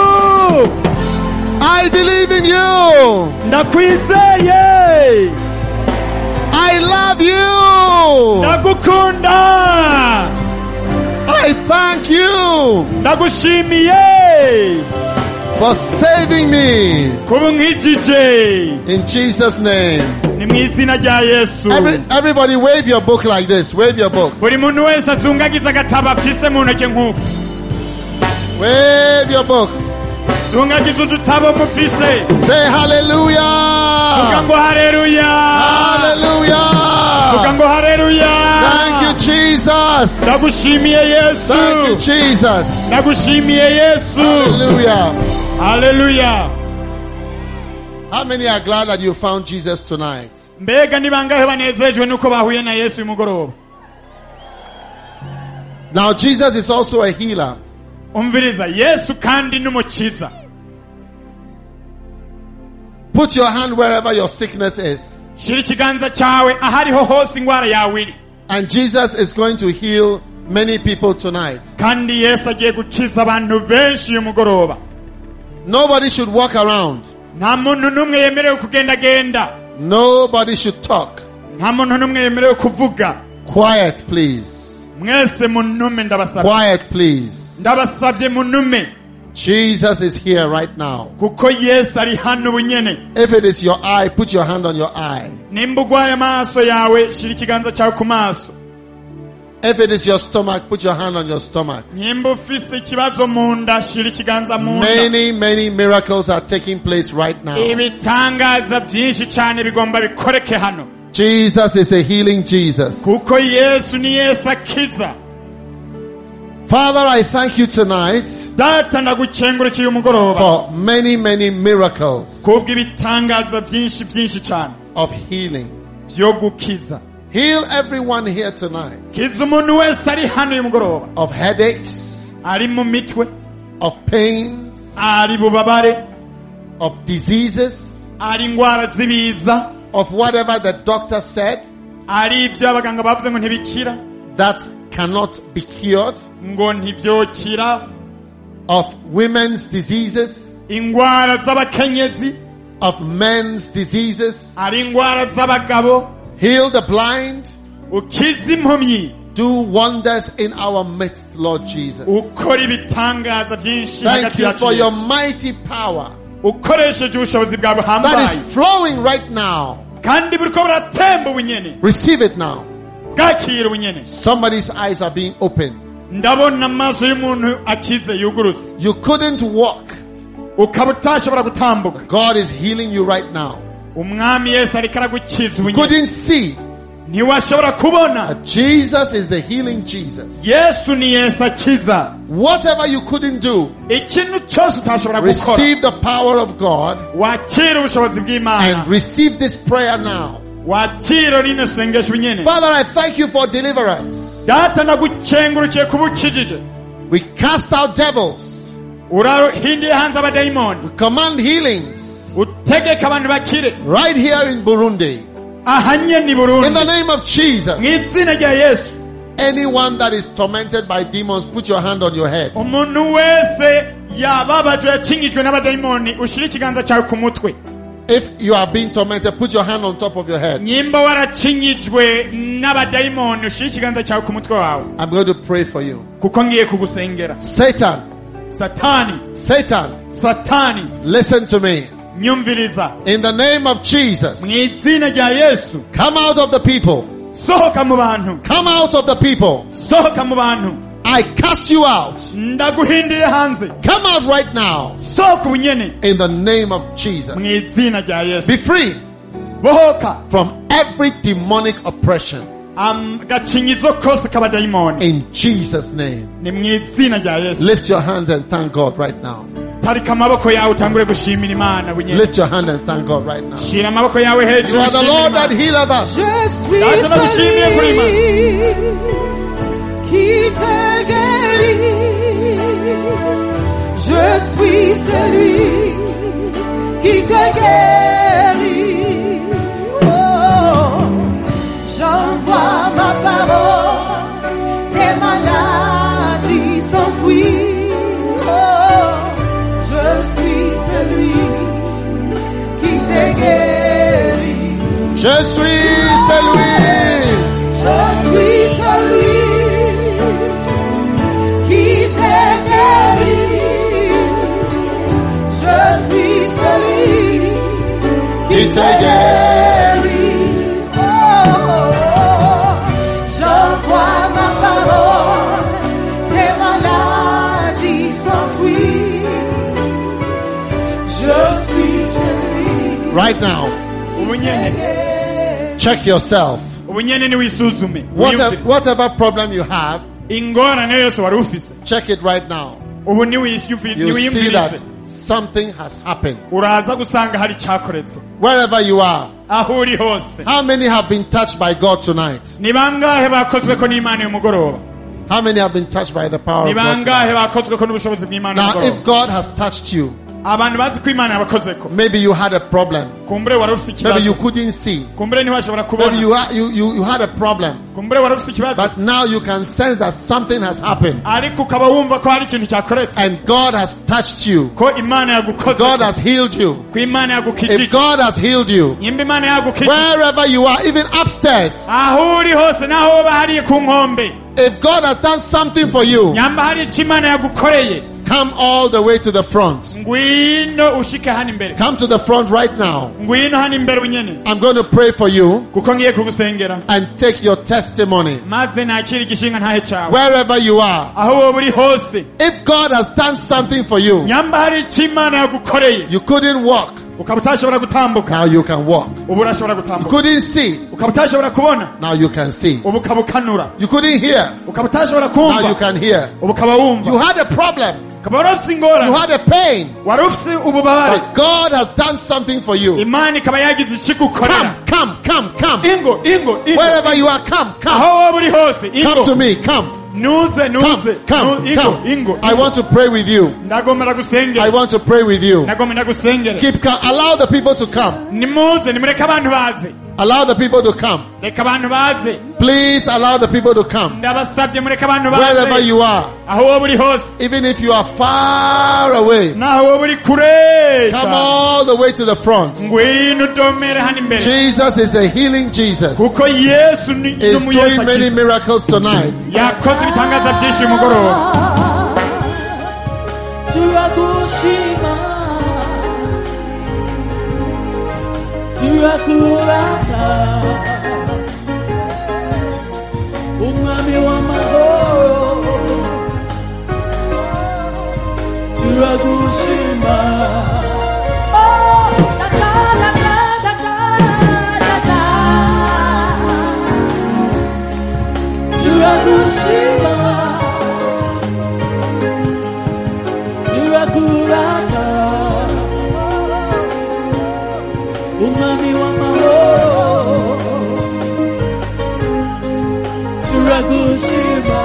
I believe in you. Ndakwizeye. I love you. Ndagukunda. I thank you Ndagushimiye. for saving me. Kubunkijije. In Jesus' name. Ni mwizina rya Yesu. Everybody wave your book like this. Wave your book. Buri muntu wese azungagiza agatabo afise mu ntoke nk'uko. Wave your book. Zungagiza udutabo mufise. Say hallelujah. Vuga ngo haleluya. Hallelujah. Vuga ngo haleluya. Thank you, Jesus. Ndagushimiye Yesu. Thank you, Jesus. Ndagushimiye Yesu. Hallelujah. Haleluya. How many are glad that you found Jesus tonight? Mbega ni bangahe banezejwe nuko bahuye na Yesu imugoroba? Now Jesus is also a healer. Umviriza, Yesu kandi n'umukiza. Put your hand wherever your sickness is. Shira ikiganza cyawe ahariho hose ingwara yawe iri. And Jesus is going to heal many people tonight. Kandi Yesu agiye gukiza abantu benshi uyu mugoroba. Nobody should walk around. Nta muntu n'umwe yemerewe kugendagenda. Nobody should talk. Nta muntu n'umwe yemerewe kuvuga. Quiet, please. Mwese munume ndabasabye. Quiet, please. Ndabasabye munume. Jesus is here right now. Kuko Yesu ari hano bunyene. If it is your eye, put your hand on your eye. Nimba ugwaye amaso yawe, shira ikiganza cyawe ku maso. If it is your stomach, put your hand on your stomach. Nimba ufise ikibazo mu nda, shira ikiganza mu nda. Many miracles are taking place right now. Ibitangaza byinshi cyane bigomba bikoreke hano. Jesus is a healing Jesus. Kuko Yesu ni Yesu akiza. Father, I thank you tonight Data ndagukengurukiye umugoroba. for many miracles Kubwo ibitangaza byinshi cyane of healing. byo gukiza. Heal everyone here tonight Kiza umuntu wese ari hano uyu mugoroba. of headaches, Ari mu mitwe, of pains, ari bubabare, of diseases, ari ingwara zibiza, of whatever the doctor said ari ibyo abaganga bavuze ngo ntibikira, that cannot be cured, ngo ntibyokira, of women's diseases, ingwara z'abakenyezi, of men's diseases. ari ingwara z'abagabo, Heal the blind. ukiza impumyi, Do wonders in our midst, Lord Jesus. ukora ibitangaza byinshi Thank hagati you yacu for your Yesu. mighty power Ukoresheje ubushobozi bwawe that buhambaye is flowing right now. kandi buriko buratemba ubunyene. Receive it now. Bwakira ubunyene. Somebody's eyes are being opened. Ndabona amaso y'umuntu akize yugurutse. You couldn't walk. Ukaba utashobora gutambuka. God is healing you right now. Umwami Yesu ariko aragukiza ubunyene. Couldn't see. Ntiwashobora kubona. But Jesus is the healing Jesus. Yesu ni Yesu akiza. Whatever you couldn't do, Ikintu cyose utashobora gukora. receive the power of God Wakira ubushobozi bw'Imana. and receive this prayer now. Wakira rino sengesho ubunyene. Father, I thank you for deliverance. Data ndagukengurukiye kubukijije. We cast out devils. Urahindiye hanze abadayimoni. We command healings Utegeka abantu bakire. right here in Burundi. Ahanye ni In Burundi. the name of Jesus. Mw'izina rya Yesu. Anyone that is tormented by demons, put your hand on your head. Umuntu wese yababajwe yakingijwe n'abadayimoni ushira ikiganza cyawe ku mutwe. If you are being tormented, put your hand on top of your head. Nyimba warakingijwe n'abadayimoni ushira ikiganza cyawe ku mutwe wawe. I'm going to pray for you. Kuko ngiye kugusengera. Satan, Satani, listen to me. nyumviriza. In the name of Jesus, Mw'izina rya Yesu. come out of the people. Sohoka mu bantu. Come out of the people. Sohoka mu bantu. I cast you out. Ndaguhindiye hanze. Come out right now. Sohoka ubunyene. In the name of Jesus. Mw'izina rya Yesu. Be free Bohoka. from every demonic oppression. Gacinyizo kose k'abadayimoni. In Jesus' name. Ni mw'izina rya Yesu. Lift your hands and thank God right now. Tarika amaboko yawe utangure gushimira Imana bunyene. Lift your hand and thank God right now. Shira amaboko yawe hejuru. You are the ushimire Lord that Imana. healeth us. Je suis Data nagushimiye kuri Imana. celui qui te guérit. Je suis celui qui te guérit. Oh, Je suis celui. Je suis celui qui t'est guéri. Je suis celui qui t'est guéri. Oh, j'envoie ma parole, tes maladies s'enfuient. Je suis celui. Right now, check yourself. Whatever problem you have, check it right now. You see that something has happened. Wherever you are, how many have been touched by God tonight? How many have been touched by the power of God tonight? Now, if God has touched you, maybe you had a problem. Maybe you couldn't see. Maybe you had a problem. But now you can sense that something has happened. And God has touched you. God has healed you. If God has healed you, wherever you are, even upstairs, if God has done something for you, come all the way to the front. Come to the front right now. I'm going to pray for you and take your testimony. Wherever you are, if God has done something for you, you couldn't walk. Now you can walk. You couldn't see. Now you can see. You couldn't hear. Now you can hear. You had a problem. You had a pain. But God has done something for you. Come. Wherever you are, come. Come to me. Come. Come. I want to pray with you. I want to pray with you. Keep calm. Allow the people to come. Allow the people to come. Please allow the people to come. Wherever you are, even if you are far away, come all the way to the front. Jesus is a healing Jesus. He's doing many miracles tonight. Turakurata umwami w'amahoro turagushima turagushima turakurata umwami w'amahoro turagushima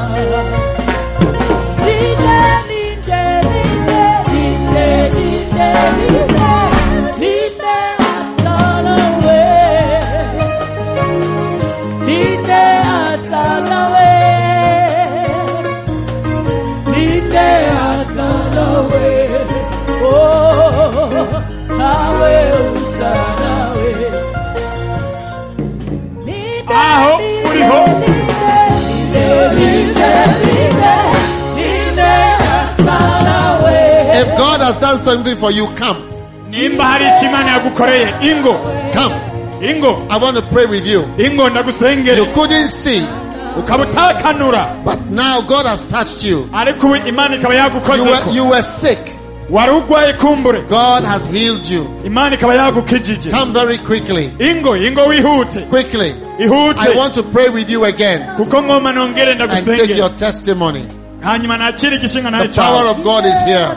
If God has done something for you, come. Come. I want to pray with you. You couldn't see, but now God has touched you. You were sick. God has healed you. Come very quickly. Quickly. I want to pray with you again and take your testimony. The power of God is here.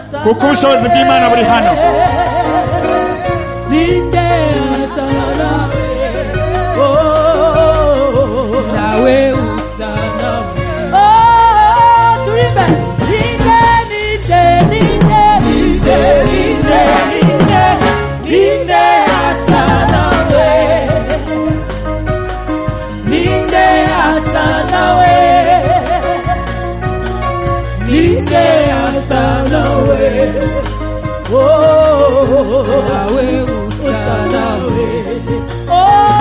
Oh,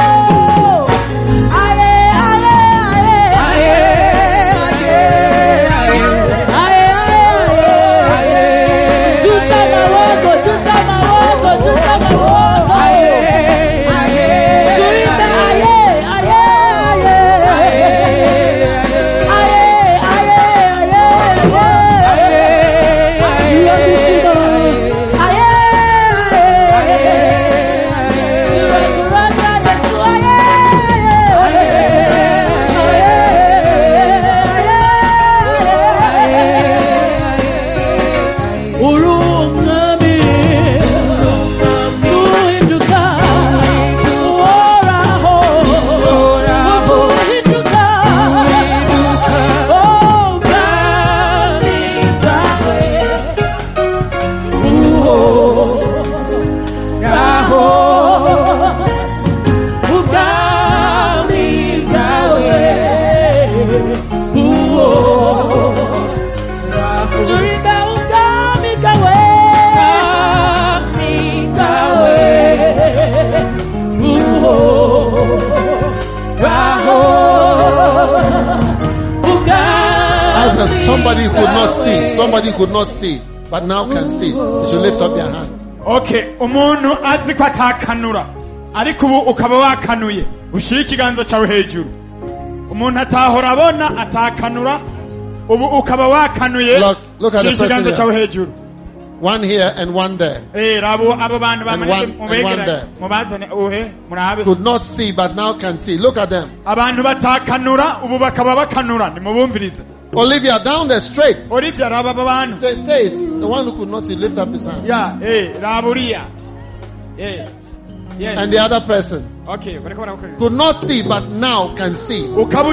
that somebody could not see. Somebody could not see, but now can see. You should lift up your hand. Okay, umuntu azi ko atakanura ariko ubu ukaba wakanuye ushira ikiganza cyawe hejuru. Umuntu atahora abona atakanura ubu ukaba wakanuye Look at the person ikiganza cyawe hejuru. One here and one there. Rabo abo bantu bamanitse there. mubazane uhe murabe. Could not see, but now can see. Look at them. Abantu batakanura ubu bakaba bakanura nimubumvirize. Olivia, down there straight. Olivia raba bantu. Say it. The one who could not see, lift up his hand. Yeah, raburia. Yes. And the other person could not see, but now can see.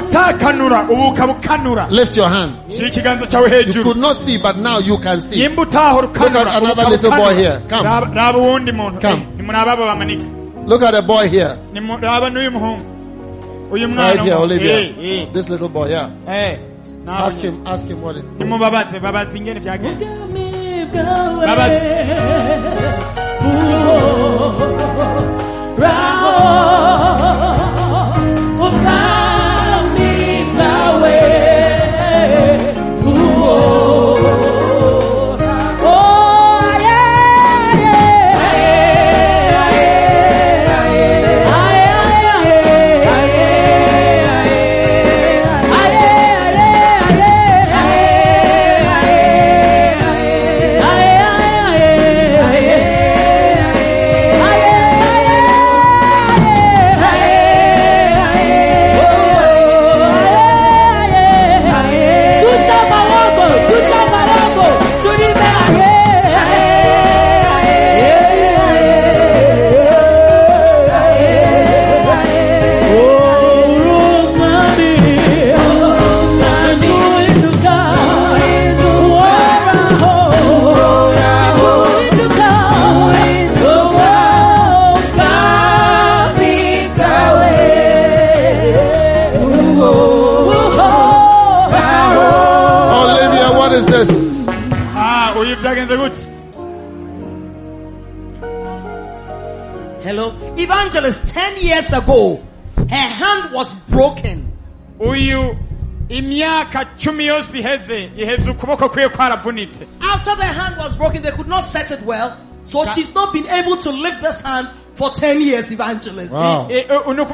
Lift your hand. You could not see, but now you can see. Look at another little boy here. Come. Look at a boy here. Right here, Olivia. This little boy, yeah. Ask him what it is. Hello? Evangelist, 10 years ago, her hand was broken. After the hand was broken, they could not set it well. So she's not been able to lift this hand for 10 years, Evangelist. Wow. Tonight,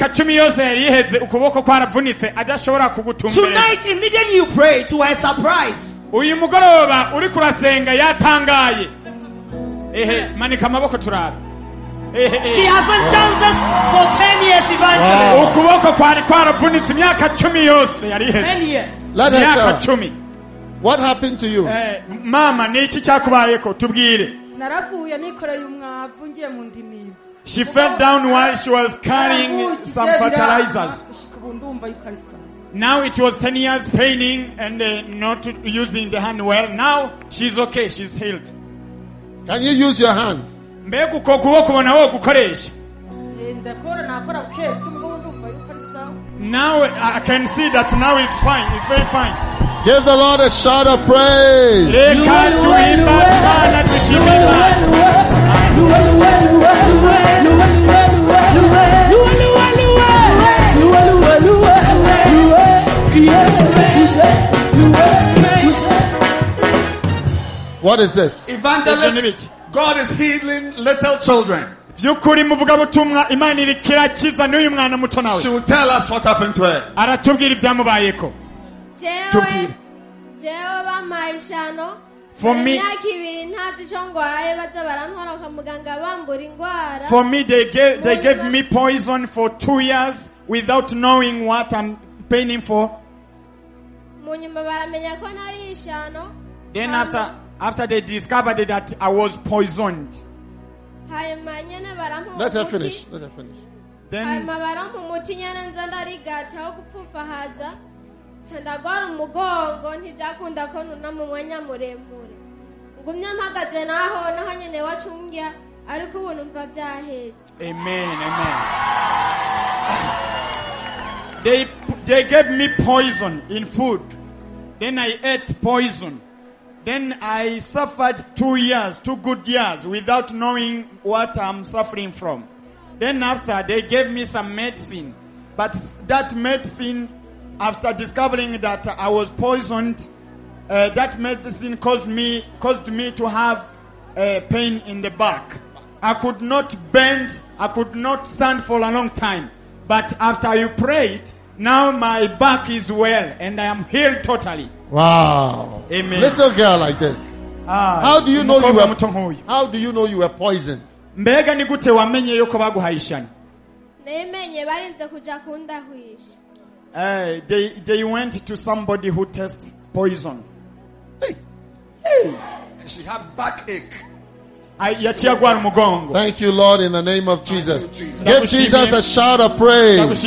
immediately you pray, to her surprise, she hasn't done this for 10 years, Evangelist. 10 years. Let her tell. What happened to you? Mama, she fell down while she was carrying some fertilizers. Now it was 10 years paining and not using the hand well. Now she's okay. She's healed. Can you use your hand? Now I can see that now it's fine. It's very fine. Give the Lord a shout of praise. What is this? Evangelist, God is healing little children. She will tell us what happened to her. For me, they gave me poison for 2 years without knowing what I'm paying for. Then after they discovered that I was poisoned. Let her finish. Then Amen. They gave me poison in food. Then I ate poison. Then I suffered 2 years, 2 good years, without knowing what I'm suffering from. Then after, they gave me some medicine. But that medicine after discovering that I was poisoned, that medicine caused me to have pain in the back. I could not bend. I could not stand for a long time. But after you prayed, now my back is well and I am healed totally. Wow. Amen. Little girl like this. How do you know you were poisoned? Mbega ni gute wamenye yuko baguhayishana? Nemenye barinze kuja kundahuisha. They went to somebody who tests poison. Hey. She had backache. Thank you, Lord, in the name of Jesus. Jesus. Give Jesus a shout of praise.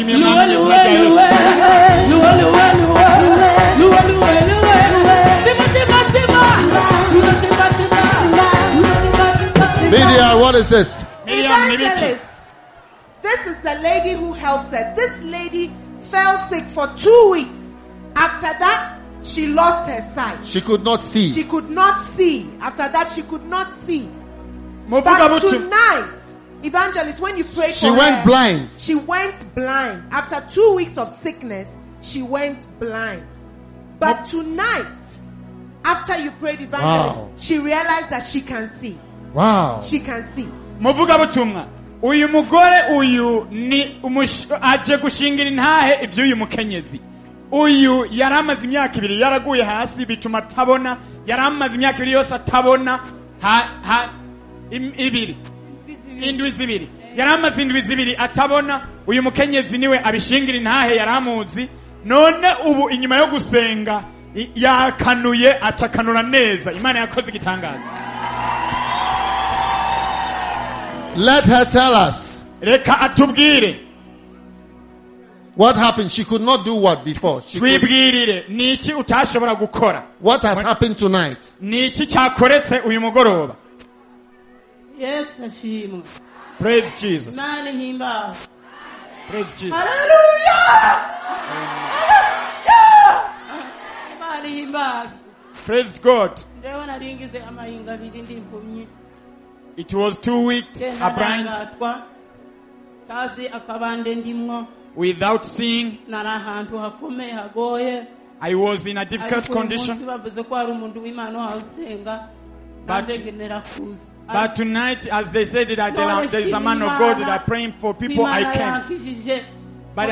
Media, what is this? Evangelist. This is the lady who helps her. This lady fell sick for 2 weeks. After that, she lost her sight. She could not see. She could not see. After that, she could not see. But tonight, Evangelist, when you prayed for her, she went blind. She went blind. After 2 weeks of sickness, she went blind. But tonight, after you prayed, Evangelist, she realized that she can see. Wow. She can see. Muvuga butumwa. Uyu mugore uyu ni aje gushingira intahe ivyuyu mukenyezi. Uyu yaramaze imyaka 2 yaraguye hasi bituma atabona, yaramaze imyaka 2 yose atabona indwi zibiri. Yaramaze indwi zibiri atabona, uyu mukenyezi niwe abishingira intahe yaramuzi. None ubu inyuma yo gusenga yakanuye acakanura neza. Imana yakoze igitangaza. Let her tell us. Reka atubwire. What happened? She could not do what before? Twibwirire niki utashobora gukora. What has happened tonight? Niki cyakoretse uyu mugoroba? Yes, ashimwe. Praise Jesus. Mani himba. Praise Jesus. Hallelujah. Hallelujah. Mani himba. Praise God. Leo naringize amahinga bidindi impumyi. It was 2 weeks blind. Kazi akabande ndimwo. Without seeing. Narahantu hakome hagoye. I was in a difficult condition. But tonight, as they said that there is a man of God that are praying for people, I came. But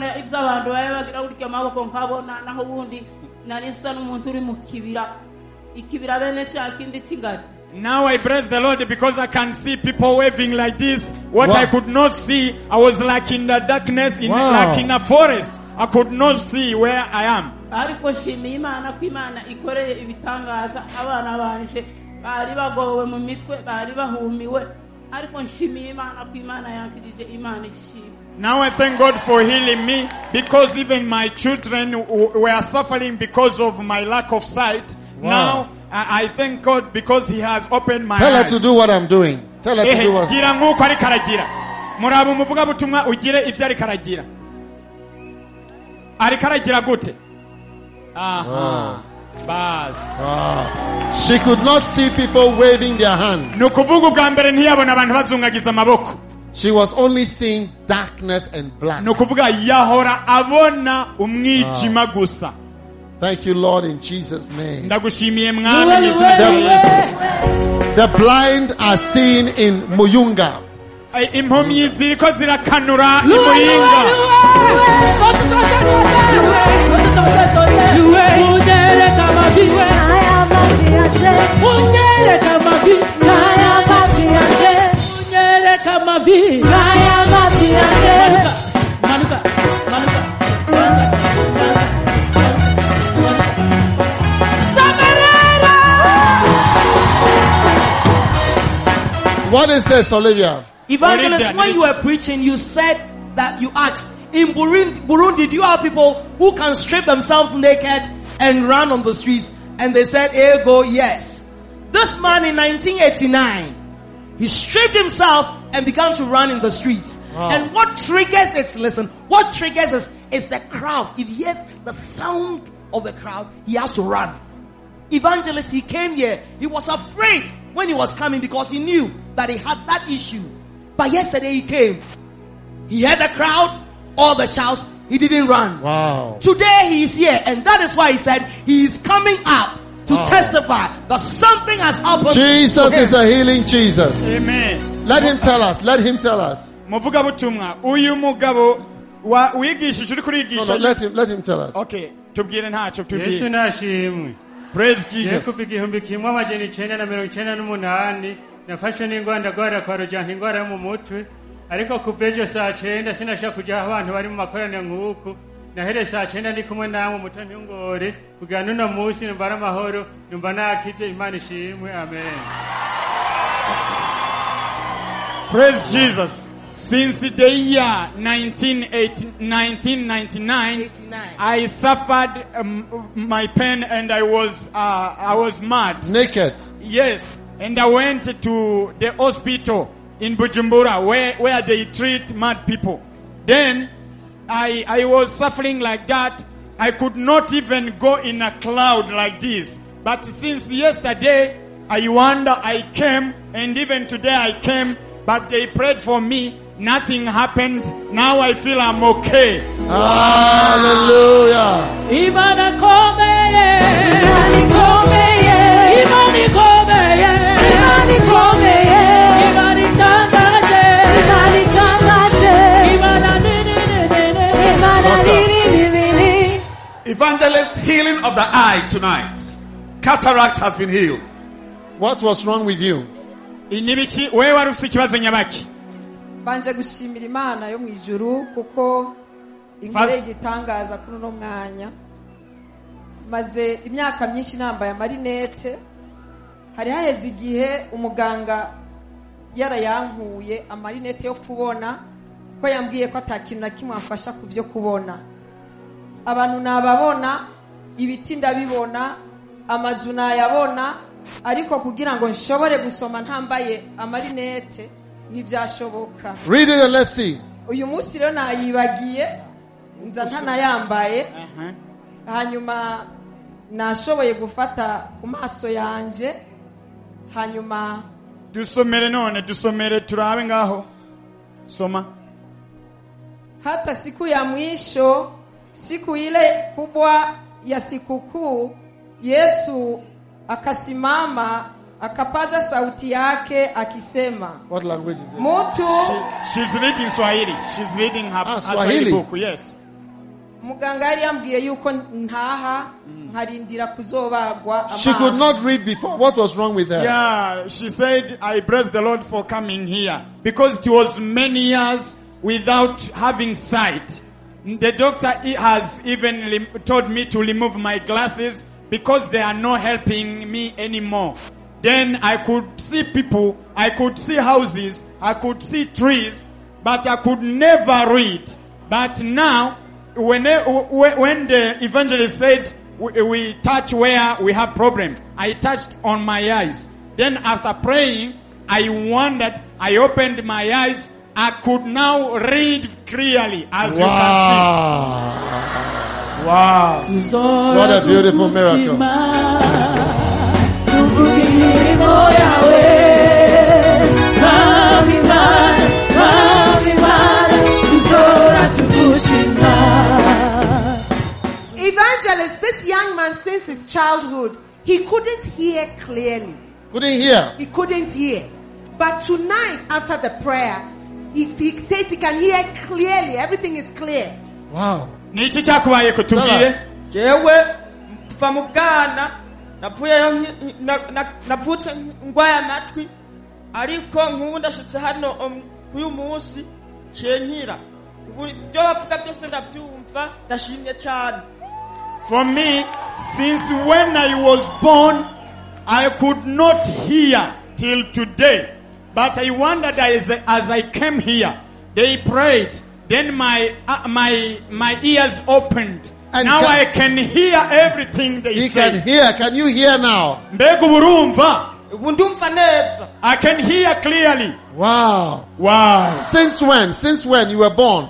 now I praise the Lord because I can see people waving like this. What I could not see, I was like in the darkness, like in a forest. I could not see where I am. Ariko shimiye Imana ko Imana ikoreye ibitangaza abana banje bari bagowe mu mitwe bari bahumiwe ariko shimiye Imana ko Imana yankijije Imana ishimwe. Now I thank God for healing me because even my children were suffering because of my lack of sight. Now I thank God because He has opened my eyes. Tell her to do what I'm doing. Tell her to do what. Gira nkuko ari karagira. Muraba umuvuga butumwa ugire ivyo ari karagira. Ari karagira gute? Bas. She could not see people waving their hands. Nukuvuga bwa mbere ntiyabona abantu bazungagiza amaboko. She was only seeing darkness and black. Nukuvuga yahora abona umwijima gusa. Thank you, Lord, in Jesus' name. Ndagushimiye mwami mwizina rya Yesu. The blind are seen in Muyunga. Impumyi ziriko zirakanura imuyinga. What is this, Olivia? Evangelist, when you were preaching, you said that you asked, in Burundi, do you have people who can strip themselves naked and run on the streets? And they said, ergo, yes. This man in 1989, he stripped himself and began to run in the streets. Wow. And what triggers it, listen, what triggers it is the crowd. If he hears the sound of the crowd, he has to run. Evangelist, he came here. He was afraid when he was coming because he knew that he had that issue. But yesterday he came. He heard the crowd, all the shouts, He didn't run. Wow. Today he is here, and that is why he said he is coming up to testify that something has happened. Jesus is a healing Jesus. Amen. Let him tell us. Let him tell us. Muvuga butumwa uyu mugabo wigishije uri No, kurigisha. let him tell us. Okay, tubwire ntacyo Yesu tubwire. nashimwe. Praise Jesus. Yesu igihumbi kimwe amajana 998 nafashwe n'ingwanda gwara kwa rojanta ingwara yo mu mutwe ariko kuva ejo saa 9 sinashaka kuja aho abantu bari mu makoraniro nk'uku nahere saa 9 ndi kumwe namwe muto ntungore kugira nuno munsi numva amahoro numva nakize Imana ishimwe amen. Praise Jesus. Since the year 1999, I suffered my pain and I was mad. Naked. Yes, and I went to the hospital in Bujumbura where they treat mad people. Then I was suffering like that. I could not even go in a cloud like this. But since yesterday, I came, and even today I came, but they prayed for me. Nothing happened. Now I feel I'm okay. Hallelujah. Imana komeye, imani komeye, imani komeye, imani komeye, imani tangaje, imani tangaje, imana nini. Evangelist, healing of the eye tonight. Cataract has been healed. What was wrong with you? Inibiki wewe wari ufite ikibazo nyabaki? Banje gushimira Imana yo mwijuru kuko inkore igitangaza kuri no mwanya maze imyaka myinshi nambaye amarinete hari haheze igihe umuganga yarayankuye amarinete yo kubona kuko yambwiye ko atakintu na kimwe amfasha kubyo kubona abantu nababona ibiti ndabibona amazu nayabona ariko kugira ngo nshobore gusoma ntambaye amarinete ntibyashoboka. Read it and let's see. Uyu munsi rero nayibagiye nza ntanayambaye hanyuma nashoboye gufata ku maso yanje hanyuma dusomere turabe ngaho soma. Hata siku ya mwisho, siku ile kubwa ya sikukuu, Yesu akasimama akapaza sauti yake akisema. What language is it? Mtu She's reading Swahili. She's reading her Swahili book. Yes. Muganga yari yambwiye yuko ntaha nkarindira kuzobagwa amaso. She could not read before. What was wrong with her? Yeah, she said, I praise the Lord for coming here because it was many years without having sight. The doctor has even told me to remove my glasses because they are not helping me anymore. Then I could see people, I could see houses, I could see trees, but I could never read. But now, when the evangelist said we touch where we have problem, I touched on my eyes. Then after praying, I wondered, I opened my eyes, I could now read clearly as you can see. Wow. What a beautiful miracle. Evangelist, this young man since his childhood, he couldn't hear clearly. Couldn't hear? He couldn't hear. But tonight, after the prayer, he says he can hear clearly. Everything is clear. Wow. Niki cyakubaye kutubwire? Jewe kuva mu bwana napfuye napfutse ngwaya amatwi ariko nk'ubu ndashitse hano kuyu munsi cyenkira ibyo bavuga byose ndabyumva ndashimye cyane. For me, since when I was born, I could not hear till today. But I wondered as I came here, they prayed. Then my ears opened. And now I can hear everything they say. He can hear. Can you hear now? I can hear clearly. Wow. Wow. Since when? Since when you were born?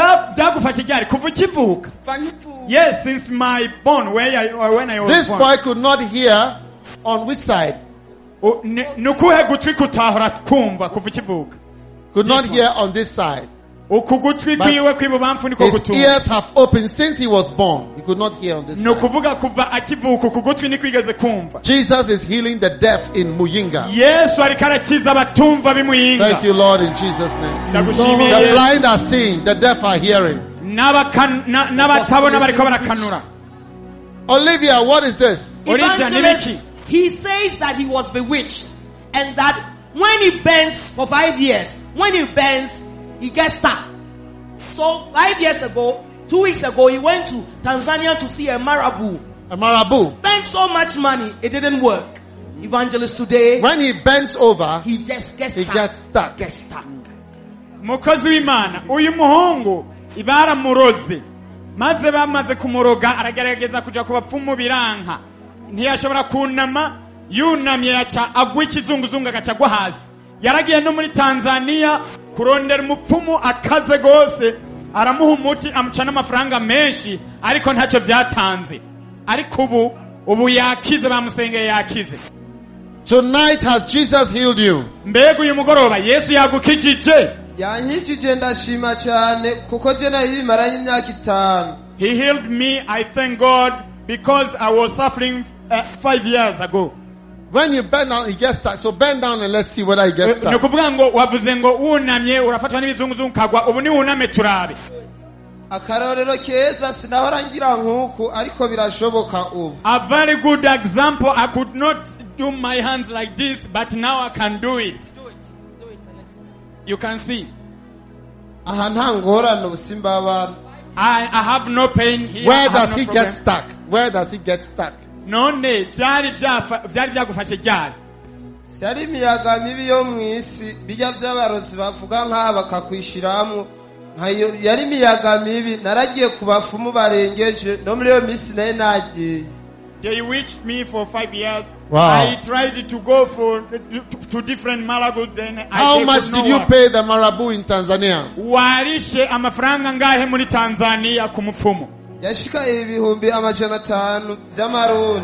Yes, since my born, when I was this born. Boy could not hear on which side? Could not hear on this side. ukugutwi kwiwe kw'ibubamfu niko His gutumva. ears have opened since he was born. He could not hear on this Ni side. ukuvuga kuva akivuka ukugutwi nikwigeze kumva. Jesus is healing the deaf in Muyinga. Yesu ariko arakiza abatumva b'imuyinga. Thank you, Lord, in Jesus' name. Ndagushimiye The Yesu. blind are seeing, the deaf are hearing. N'abatabona bariko barakanura. Olivia, what is this? Evangelist, he says that he was bewitched and that when he bends for 5 years, when he bends, he gets stuck. So 5 years ago, 2 weeks ago, he went to Tanzania to see a marabu. A marabu. Spent so much money, it didn't work. Evangelist, today, When he bends over, he just gets he stuck. gets stuck. Gets stuck. Mukozi w'Imana, uyu muhungu ibaramuroze. Maze bamaze kumuroga aragerageza kuja ku bapfumu biranka. Ntiyashobora kunama, yunamye yaca agwa ikizunguzungu agaca agwa hasi. Yaragiye no muri Tanzania kurondera umupfumu akaze gose, aramuha umuti amuca n'amafaranga menshi, ariko ntacyo byatanze. Ariko ubu yakize, bamusengeye yakize. Tonight, has Jesus healed you? Mbega uyu mugoroba Yesu yagukijije? Yankijije ndashima cyane kuko je nari bimaranye imyaka 5. He healed me. I thank God because I was suffering 5 years ago. When you bend down, he gets stuck. So bend down and let's see whether he gets stuck. Nukuvuga ngo wavuze ngo wunamye urafatwa n'ibizunguzungu kagwa, ubu ni wuname turabe. Akarorero keza sinahora ngira nkuku ariko birashoboka ubu. A very good example. I could not do my hands like this, but now I can do it. You can see. Aha nta ngorane ubusimba abantu. I have no pain here. Where does he get stuck? Where does he get stuck? None byari byagufashe ryari? Sari imiyaga mibi yo mwisi bijya by'abarozi bavuga nk'aba bakakwishiramwo. Yari imiyaga mibi naragiye kubafumu barengeje no muri yo misi naye nagiye. They witched me for 5 years. Wow. I tried to go to different marabouts. Then How much did you pay the marabu in Tanzania? Warishe amafaranga ngahe muri Tanzania ku mupfumu? Yashika ibihumbi amajana 5 by'amarundi.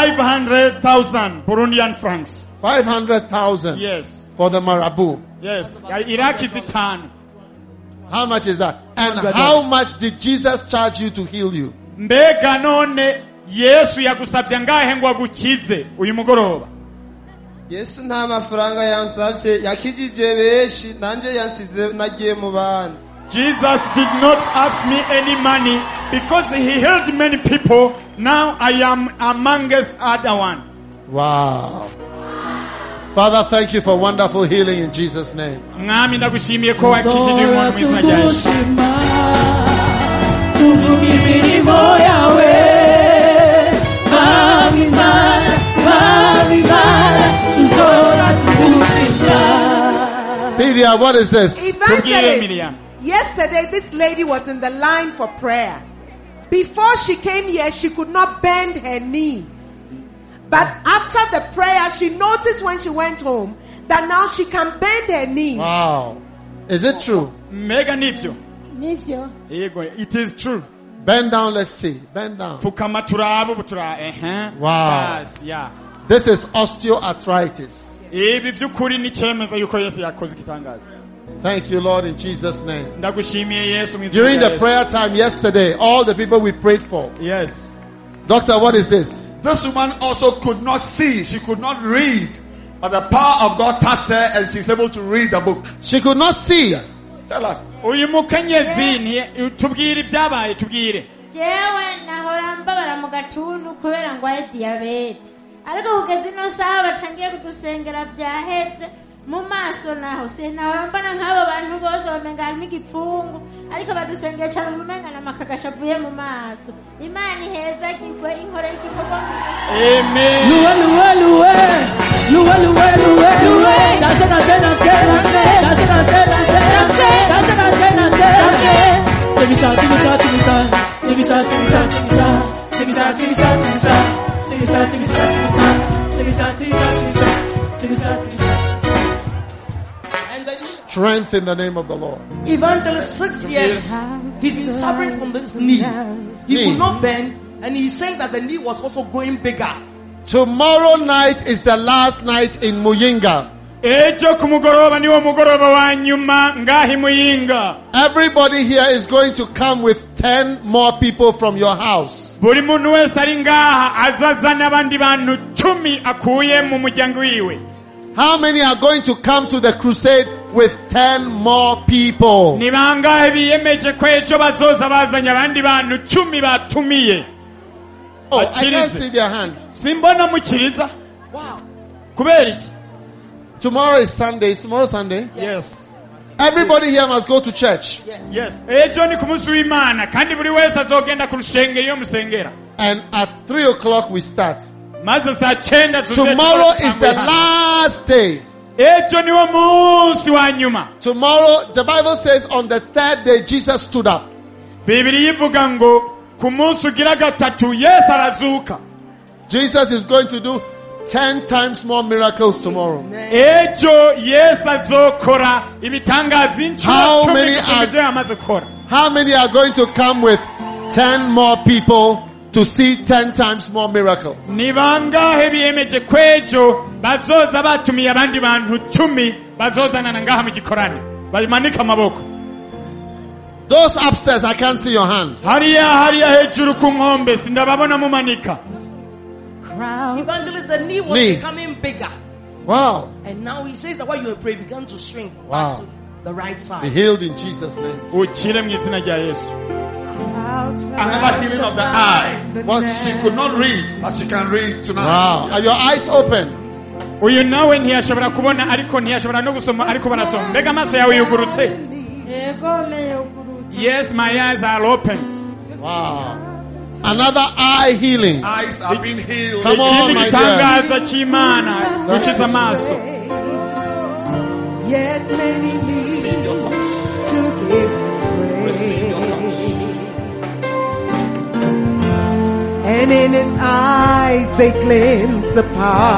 500,000 Burundian francs. 500,000. Yes. For the marabu. Yes. Iraq is 10. How much is that? And how much did Jesus charge you to heal you? Mbega none Yesu yagusabye ngahe ngo agukize uyu mugoroba? Yesu nta mafaranga yansabye, yakijije benshi nanje yansize nagiye mu bandi. Jesus did not ask me any money because he healed many people. Now I am amongst other one. Wow. Father, thank you for wonderful healing in Jesus' name. Mwami ndagushimiye ko wakijije umuntu mu izina rya Yesu. Media, what is this? Evangelist, yesterday this lady was in the line for prayer. Before she came here, she could not bend her knees. But after the prayer, she noticed when she went home that now she can bend her knees. Wow. Is it true? Mega nivyo. Nivyo. It is true. Bend down, let's see. Bend down. Fukama turabu butura. Wow. Yes, yeah. This is osteoarthritis. Ibi byukuri ni cyemeza yuko Yesu yakoze igitangaza. Thank you, Lord, in Jesus' name. Ndagushimiye Yesu mu izina During rya the Yesu. prayer time yesterday, all the people we prayed for. Yes. Doctor, what is this? This woman also could not see. She could not read. But the power of God touched her and she's able to read the book. She could not see. Tell us. Uyu mukenyezi ni tubwire ibyabaye tubwire. Jewe nahora mbabara mu gatuntu kubera ngwaye diabete. Ariko kugeza ino saha batangiye kudusengera byaheze mu maso naho sinahora mbana nk'abo bantu bose bamenga harimo igipfungu ariko badusengera cyane umenga namakagasha avuye mu maso. Imana iheza gikwe inkore igikorwa. Amen. Luwe. Strength in the name of the Lord. Evangelist, 6 years, he's been suffering from this knee. He could not bend, and he said that the knee was also growing bigger. Tomorrow night is the last night in Muyinga. Ejo kumugoroba niwo mugoroba wa nyuma ngahi Muyinga. Everybody here is going to come with 10 more people from your house. Buri muntu wese ari ngaha azazana abandi bantu 10 akuye mu muryango wiwe. How many are going to come to the crusade with 10 more people? Ni bangahe biyemeje ko ejo bazoza bazanya abandi bantu 10 batumiye? Oh, I can't see their hand. Simbona mukiriza. Wow. Kubera iki? Tomorrow is Sunday. Is tomorrow Sunday? Yes. Everybody here must go to church. Yes. Ejo ni kumunsi w'Imana kandi buri wese azogenda ku rushengero iyo musengera. And at 3 o'clock we start. Maze saa 9 Tomorrow is the last day. Ejo niwo munsi wa nyuma. Tomorrow, the Bible says on the 3rd day Jesus stood up. Bibiri ivuga ngo ku munsi ugira gatatu Yesu arazuka. Jesus is going to do 10 times more miracles tomorrow. Ejo Yesu azokora ibitangaza inshuro 10 How many are going to come with 10 more people to see 10 times more miracles? Ni bangahe biyemeje kwejo bazoza batumiye abandi bantu 10 bazozana ngaha mu gikorani balimanika amaboko. Those upstairs, I can't see your hands. Hariya hejuru ku nkombe sindababona mumanika. Evangelist, the knee was becoming bigger. Wow. And now he says that while you pray, began to shrink back to the right side. Be healed in Jesus' name. Another healing of the eye. Well, she could not read, but she can read tonight. Wow. Are your eyes open? Uyu nawe ntiyashobora kubona ariko ntiyashobora no gusoma ariko barasoma. Mbega amaso yawe yugurutse? Yes, my eyes are open. Wow. Another eye healing. Eyes are being healed. Come on, my dear. Yet many need to give praise. And in his eyes they glimpse the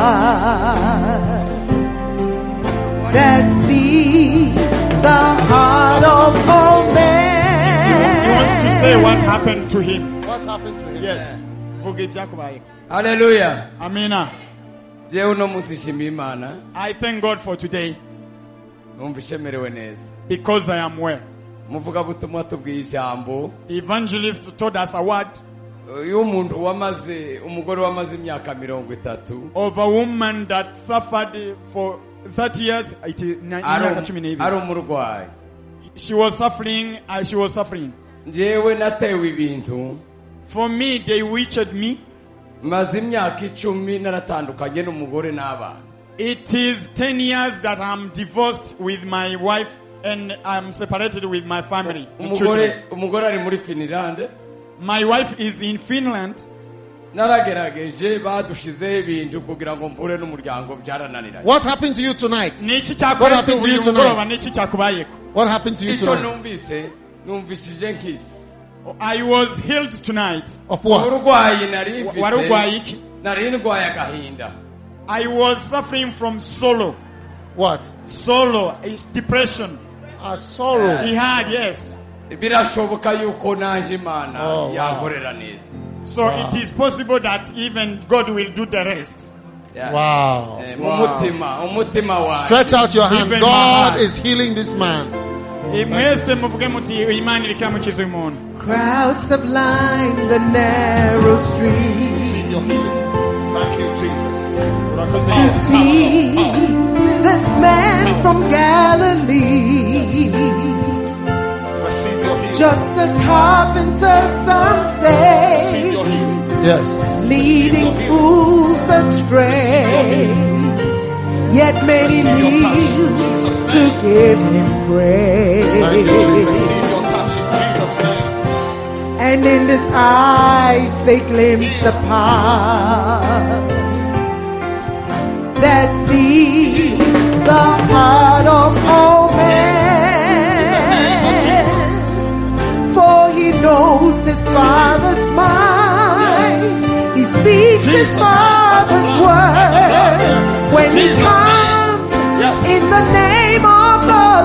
past that see the heart of all men. He wants to say what happened to him. What happened to him? Yes. Hallelujah. Amina. I thank God for today. Because I am well. The evangelist told us a word of a woman that suffered for 30 years. She was suffering. For me, they witched me. It is 10 years that I'm divorced with my wife and I'm separated with my family. My wife is in Finland. What happened to you tonight? What happened to you tonight? What happened to you tonight? I was healed tonight. Of what? I was suffering from sorrow. What? Sorrow is depression. Sorrow. He had, yes. Oh, wow. So it is possible that even God will do the rest. Wow. Stretch out your hand. God is healing this man. Crowds have lined the narrow street Thank you, Jesus. to see this man from Galilee. Just a carpenter, some say, yes, leading fools astray. Yet many need to give him praise. And in his eyes they glimpse the path that sees the heart of all men. For he knows his Father's mind. He speaks his Father's word when he comes in the name of the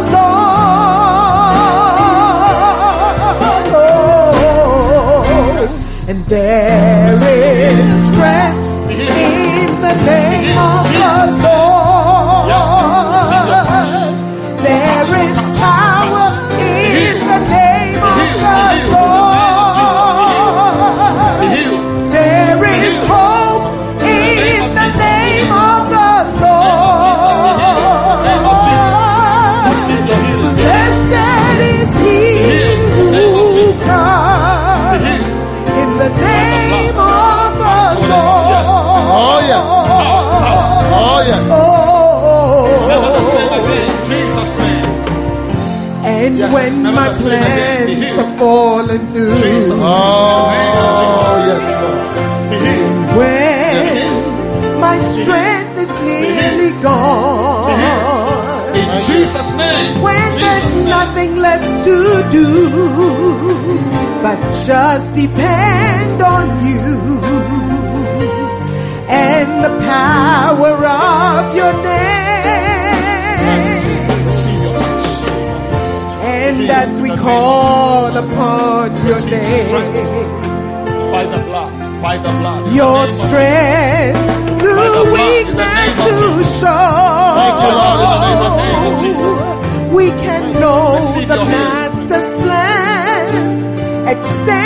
Lord. And there is strength in the name of the Lord. Yes. when Never my the same again. Be plans healed. are falling through. Jesus. Oh, yes, Lord. Be healed. When my strength is nearly gone. In Jesus' name. When Jesus' there's name. nothing left to do but just depend on you and the power of your name. And as we call upon your name, By the blood. By the blood. your strength through weakness to show. Thank you, Lord, in the name of Jesus. We can know Receive the your healing. Master's plan. Extend